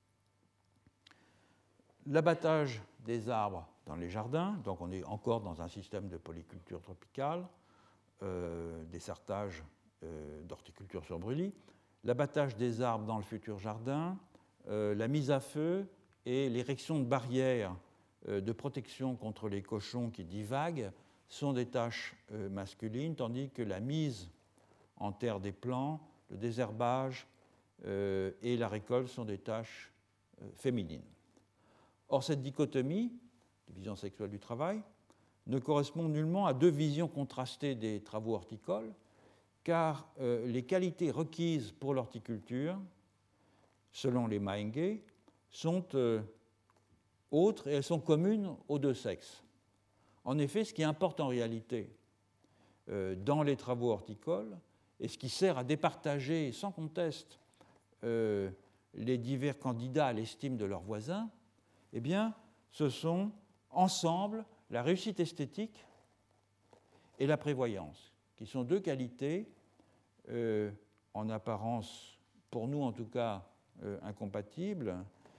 L'abattage des arbres dans les jardins, donc on est encore dans un système de polyculture tropicale, des sertages d'horticulture sur brûlis, l'abattage des arbres dans le futur jardin, la mise à feu et l'érection de barrières de protection contre les cochons qui divaguent sont des tâches masculines, tandis que la mise en terre des plants, le désherbage et la récolte sont des tâches féminines. Or, cette dichotomie, division sexuelle du travail, ne correspond nullement à deux visions contrastées des travaux horticoles, car les qualités requises pour l'horticulture, selon les Maengue, sont autres et elles sont communes aux deux sexes. En effet, ce qui importe en réalité dans les travaux horticoles et ce qui sert à départager sans conteste les divers candidats à l'estime de leurs voisins, eh bien, ce sont ensemble la réussite esthétique et la prévoyance, qui sont deux qualités en apparence, pour nous en tout cas, incompatibles,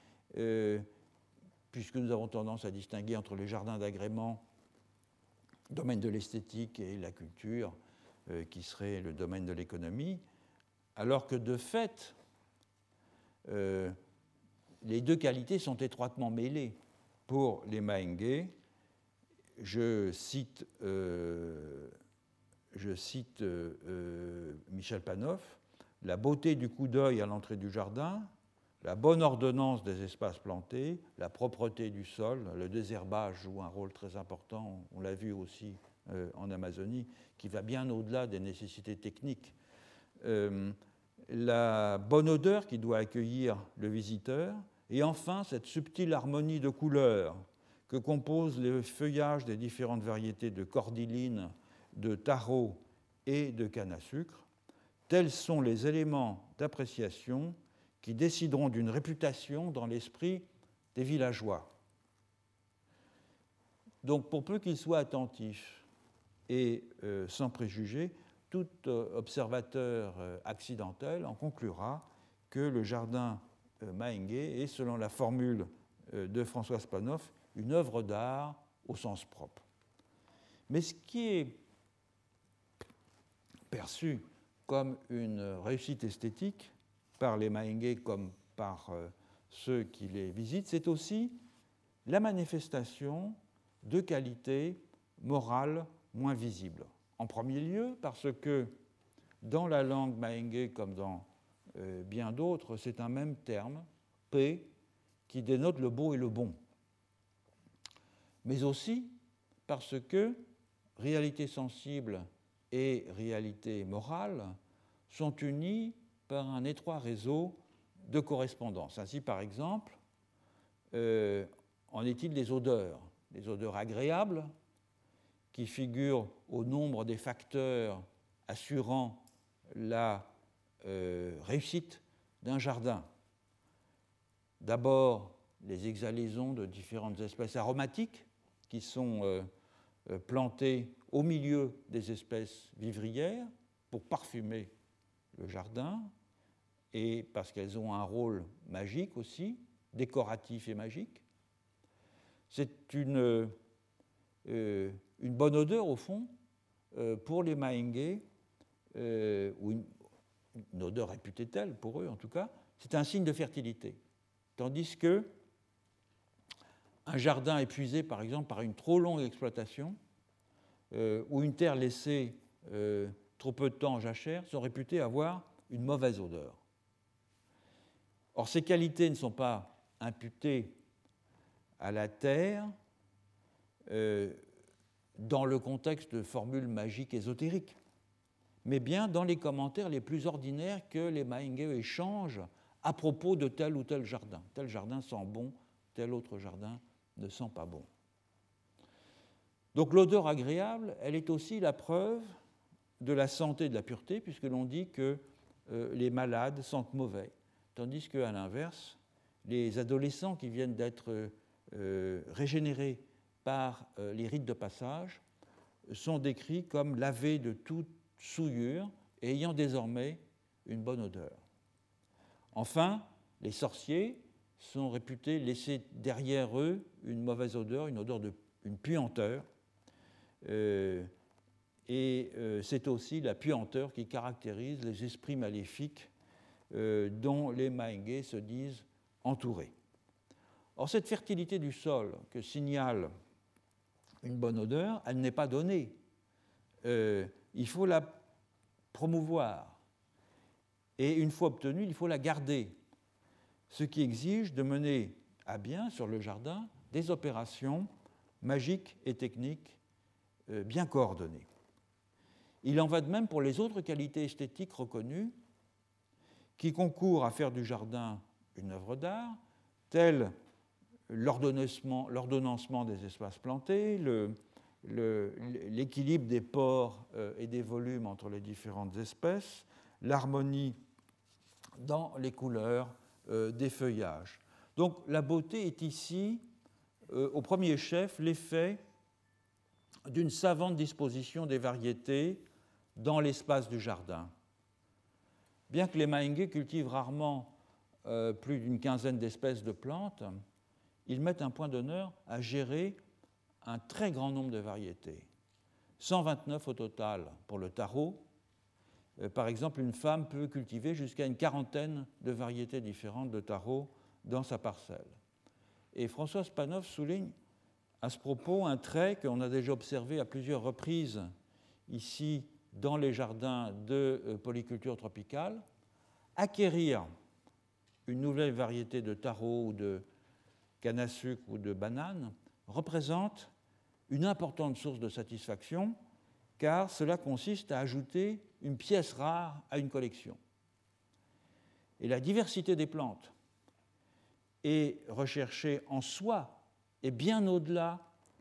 puisque nous avons tendance à distinguer entre les jardins d'agrément, domaine de l'esthétique, et la culture, qui serait le domaine de l'économie, alors que de fait, les deux qualités sont étroitement mêlées pour les Maengue. Je cite Michel Panoff, la beauté du coup d'œil à l'entrée du jardin, la bonne ordonnance des espaces plantés, la propreté du sol, le désherbage joue un rôle très important, on l'a vu aussi en Amazonie, qui va bien au-delà des nécessités techniques. La bonne odeur qui doit accueillir le visiteur, et enfin cette subtile harmonie de couleurs que composent les feuillages des différentes variétés de cordyline, de taro et de canne à sucre. Tels sont les éléments d'appréciation qui décideront d'une réputation dans l'esprit des villageois. Donc, pour peu qu'ils soient attentifs et sans préjugés, tout observateur accidentel en conclura que le jardin Maengue est, selon la formule de Françoise Panoff, une œuvre d'art au sens propre. Mais ce qui est perçu comme une réussite esthétique par les Maengue comme par ceux qui les visitent, c'est aussi la manifestation de qualités morales moins visibles. En premier lieu, parce que dans la langue Maengue, comme dans bien d'autres, c'est un même terme, P, qui dénote le beau et le bon. Mais aussi parce que réalité sensible et réalité morale sont unies par un étroit réseau de correspondance. Ainsi, par exemple, en est-il des odeurs agréables qui figurent au nombre des facteurs assurant la réussite d'un jardin. D'abord, les exhalaisons de différentes espèces aromatiques qui sont plantées au milieu des espèces vivrières pour parfumer le jardin et parce qu'elles ont un rôle magique aussi, décoratif et magique. C'est une bonne odeur, au fond, pour les Maengue, ou une odeur réputée telle, pour eux en tout cas, c'est un signe de fertilité. Tandis que un jardin épuisé, par exemple, par une trop longue exploitation, ou une terre laissée trop peu de temps en jachère, sont réputés avoir une mauvaise odeur. Or, ces qualités ne sont pas imputées à la terre dans le contexte de formules magiques ésotériques, mais bien dans les commentaires les plus ordinaires que les Maengue échangent à propos de tel ou tel jardin. Tel jardin sent bon, tel autre jardin ne sent pas bon. Donc l'odeur agréable, elle est aussi la preuve de la santé et de la pureté, puisque l'on dit que les malades sentent mauvais, tandis qu'à l'inverse, les adolescents qui viennent d'être régénérés par les rites de passage sont décrits comme lavés de toute souillure et ayant désormais une bonne odeur. Enfin, les sorciers sont réputés laisser derrière eux une mauvaise odeur, une puanteur. C'est aussi la puanteur qui caractérise les esprits maléfiques dont les Maengués se disent entourés. Or, cette fertilité du sol que signale une bonne odeur, elle n'est pas donnée. Il faut la promouvoir. Et une fois obtenue, il faut la garder. Ce qui exige de mener à bien sur le jardin des opérations magiques et techniques bien coordonnées. Il en va de même pour les autres qualités esthétiques reconnues qui concourent à faire du jardin une œuvre d'art, telles l'ordonnancement des espaces plantés, l'équilibre des pores et des volumes entre les différentes espèces, l'harmonie dans les couleurs des feuillages. Donc la beauté est ici, au premier chef, l'effet d'une savante disposition des variétés dans l'espace du jardin. Bien que les Maengués cultivent rarement plus d'une quinzaine d'espèces de plantes, ils mettent un point d'honneur à gérer un très grand nombre de variétés. 129 au total pour le taro. Par exemple, une femme peut cultiver jusqu'à une quarantaine de variétés différentes de taro dans sa parcelle. Et François Spanov souligne à ce propos un trait qu'on a déjà observé à plusieurs reprises ici dans les jardins de polyculture tropicale. Acquérir une nouvelle variété de taro ou de canne à sucre ou de banane représente une importante source de satisfaction car cela consiste à ajouter une pièce rare à une collection. Et la diversité des plantes est recherchée en soi et bien au-delà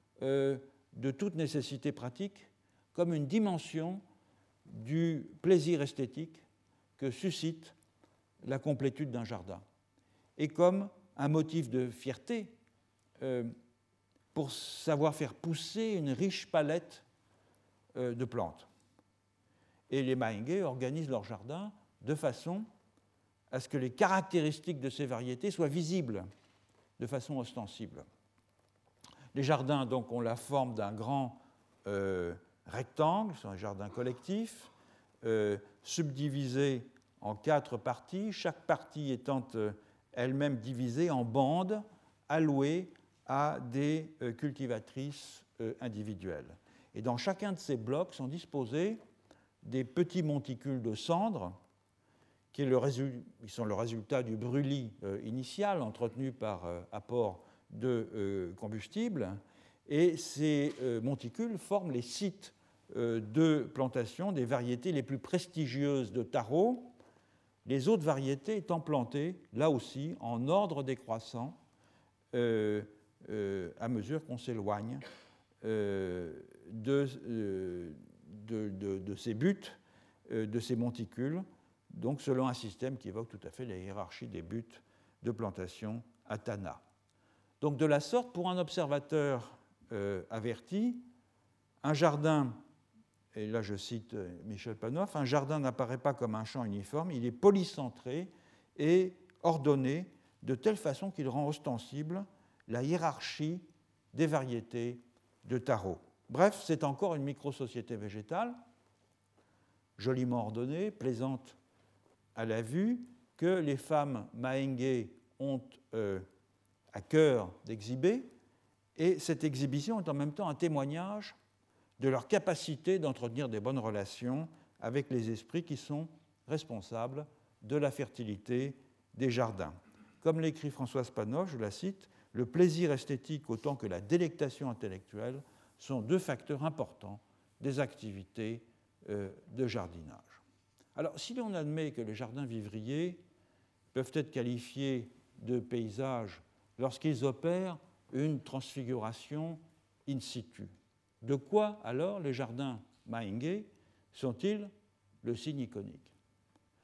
de toute nécessité pratique comme une dimension du plaisir esthétique que suscite la complétude d'un jardin et comme un motif de fierté pour savoir faire pousser une riche palette de plantes. Et les Maengués organisent leur jardin de façon à ce que les caractéristiques de ces variétés soient visibles de façon ostensible. Les jardins donc ont la forme d'un grand rectangle, c'est un jardin collectif, subdivisé en 4 parties, chaque partie étant elle-même divisée en bandes allouées à des cultivatrices individuelles. Et dans chacun de ces blocs sont disposés des petits monticules de cendres qui sont le résultat du brûlis initial entretenu par apport de combustible. Et ces monticules forment les sites de plantation des variétés les plus prestigieuses de taro, les autres variétés étant plantées, là aussi, en ordre décroissant à mesure qu'on s'éloigne de ces buts, de ces monticules, donc selon un système qui évoque tout à fait la hiérarchie des buts de plantation à Tana. Donc de la sorte, pour un observateur averti, un jardin, et là je cite Michel Panoff, un jardin n'apparaît pas comme un champ uniforme, il est polycentré et ordonné de telle façon qu'il rend ostensible la hiérarchie des variétés de taro. Bref, c'est encore une micro-société végétale, joliment ordonnée, plaisante à la vue, que les femmes Maengués ont à cœur d'exhiber, et cette exhibition est en même temps un témoignage de leur capacité d'entretenir des bonnes relations avec les esprits qui sont responsables de la fertilité des jardins. Comme l'écrit François Spanov, je la cite, « Le plaisir esthétique autant que la délectation intellectuelle sont 2 facteurs importants des activités de jardinage. » Alors, si l'on admet que les jardins vivriers peuvent être qualifiés de paysages lorsqu'ils opèrent une transfiguration in situ, de quoi alors les jardins Maengués sont-ils le signe iconique?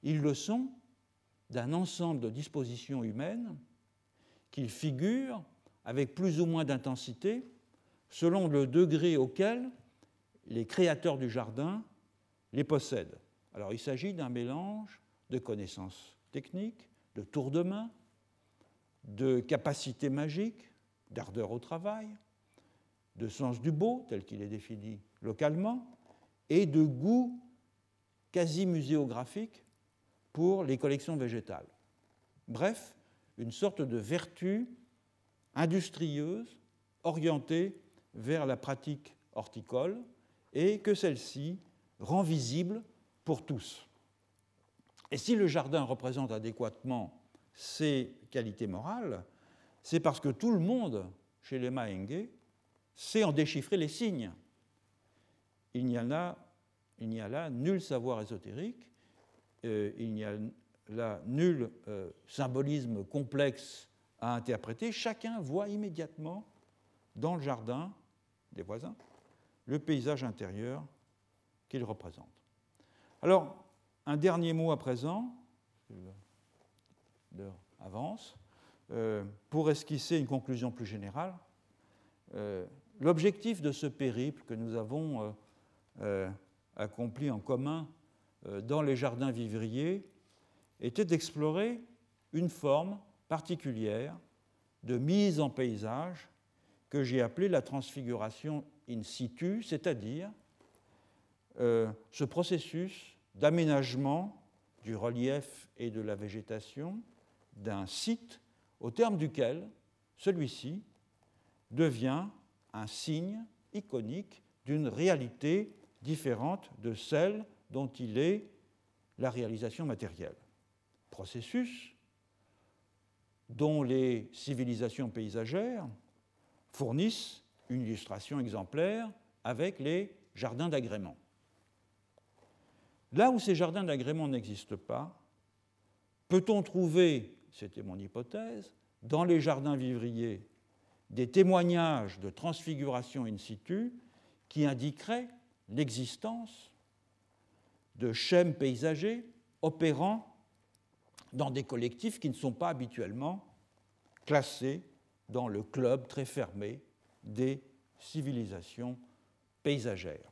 Ils le sont d'un ensemble de dispositions humaines qu'ils figurent avec plus ou moins d'intensité selon le degré auquel les créateurs du jardin les possèdent. Alors il s'agit d'un mélange de connaissances techniques, de tours de main, de capacités magiques, d'ardeur au travail, de sens du beau, tel qu'il est défini localement, et de goût quasi muséographique pour les collections végétales. Bref, une sorte de vertu industrieuse orientée vers la pratique horticole et que celle-ci rend visible pour tous. Et si le jardin représente adéquatement ces qualités morales, c'est parce que tout le monde, chez les Maengue, sait en déchiffrer les signes. Il n'y a là nul savoir ésotérique, il n'y a là nul symbolisme complexe à interpréter. Chacun voit immédiatement dans le jardin des voisins le paysage intérieur qu'il représente. Alors, un dernier mot à présent, l'heure avance, pour esquisser une conclusion plus générale. L'objectif de ce périple que nous avons accompli en commun dans les jardins vivriers était d'explorer une forme particulière de mise en paysage que j'ai appelée la transfiguration in situ, c'est-à-dire ce processus d'aménagement du relief et de la végétation d'un site au terme duquel celui-ci devient un signe iconique d'une réalité différente de celle dont il est la réalisation matérielle. Processus dont les civilisations paysagères fournissent une illustration exemplaire avec les jardins d'agrément. Là où ces jardins d'agrément n'existent pas, peut-on trouver, c'était mon hypothèse, dans les jardins vivriers des témoignages de transfiguration in situ qui indiqueraient l'existence de schèmes paysagers opérant dans des collectifs qui ne sont pas habituellement classés dans le club très fermé des civilisations paysagères.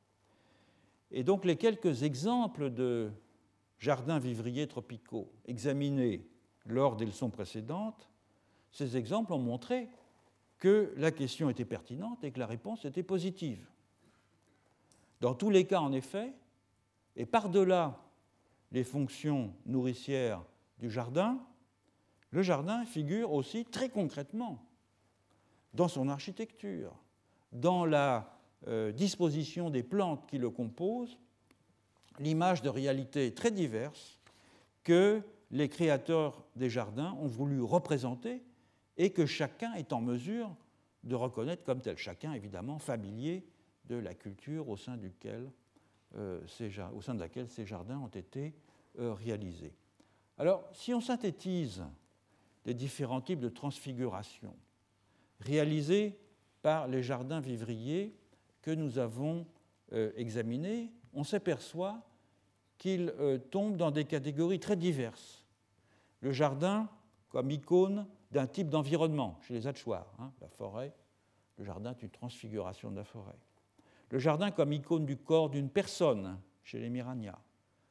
Et donc les quelques exemples de jardins vivriers tropicaux examinés lors des leçons précédentes, ces exemples ont montré que la question était pertinente et que la réponse était positive. Dans tous les cas, en effet, et par-delà les fonctions nourricières du jardin, le jardin figure aussi très concrètement dans son architecture, dans la disposition des plantes qui le composent, l'image de réalités très diverses que les créateurs des jardins ont voulu représenter et que chacun est en mesure de reconnaître comme tel. Chacun, évidemment, familier de la culture au sein de laquelle ces jardins ont été réalisés. Alors, si on synthétise les différents types de transfiguration réalisés par les jardins vivriers que nous avons examinés, on s'aperçoit qu'ils tombent dans des catégories très diverses. Le jardin comme icône d'un type d'environnement, chez les Hatchoirs, la forêt, le jardin est une transfiguration de la forêt. Le jardin comme icône du corps d'une personne, chez les Mirania.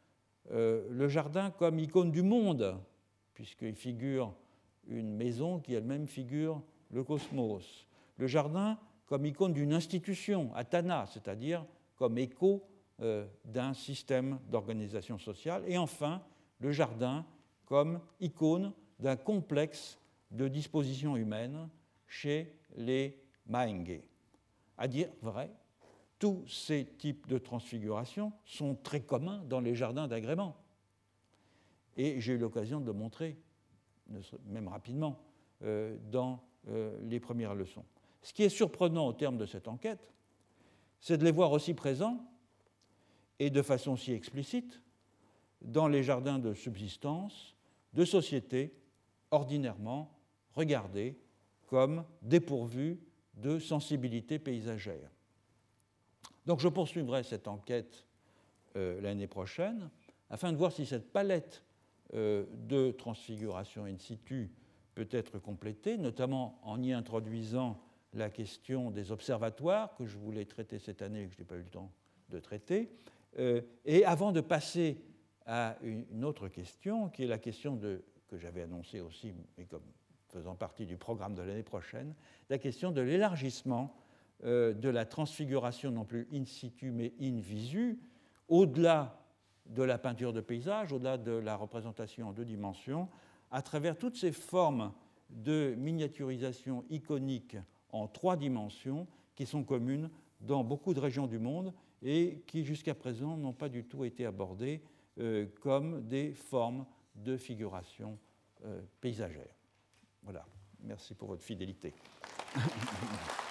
Le jardin comme icône du monde, puisqu'il figure une maison qui elle-même figure le cosmos. Le jardin comme icône d'une institution, Atana, c'est-à-dire comme écho d'un système d'organisation sociale. Et enfin, le jardin comme icône d'un complexe de dispositions humaines chez les Maengue. À dire vrai, tous ces types de transfiguration sont très communs dans les jardins d'agrément. Et j'ai eu l'occasion de le montrer, même rapidement, dans les premières leçons. Ce qui est surprenant au terme de cette enquête, c'est de les voir aussi présents, et de façon si explicite, dans les jardins de subsistance de sociétés ordinairement regardées comme dépourvues de sensibilité paysagère. Donc je poursuivrai cette enquête l'année prochaine afin de voir si cette palette de transfiguration in situ peut être complétée, notamment en y introduisant la question des observatoires que je voulais traiter cette année et que je n'ai pas eu le temps de traiter. Et avant de passer à une autre question, qui est la question que j'avais annoncée aussi, mais comme faisant partie du programme de l'année prochaine, la question de l'élargissement de la transfiguration non plus in situ mais in visu, au-delà de la peinture de paysage, au-delà de la représentation en 2 dimensions, à travers toutes ces formes de miniaturisation iconique en 3 dimensions qui sont communes dans beaucoup de régions du monde et qui jusqu'à présent n'ont pas du tout été abordées comme des formes de figuration paysagère. Voilà, merci pour votre fidélité.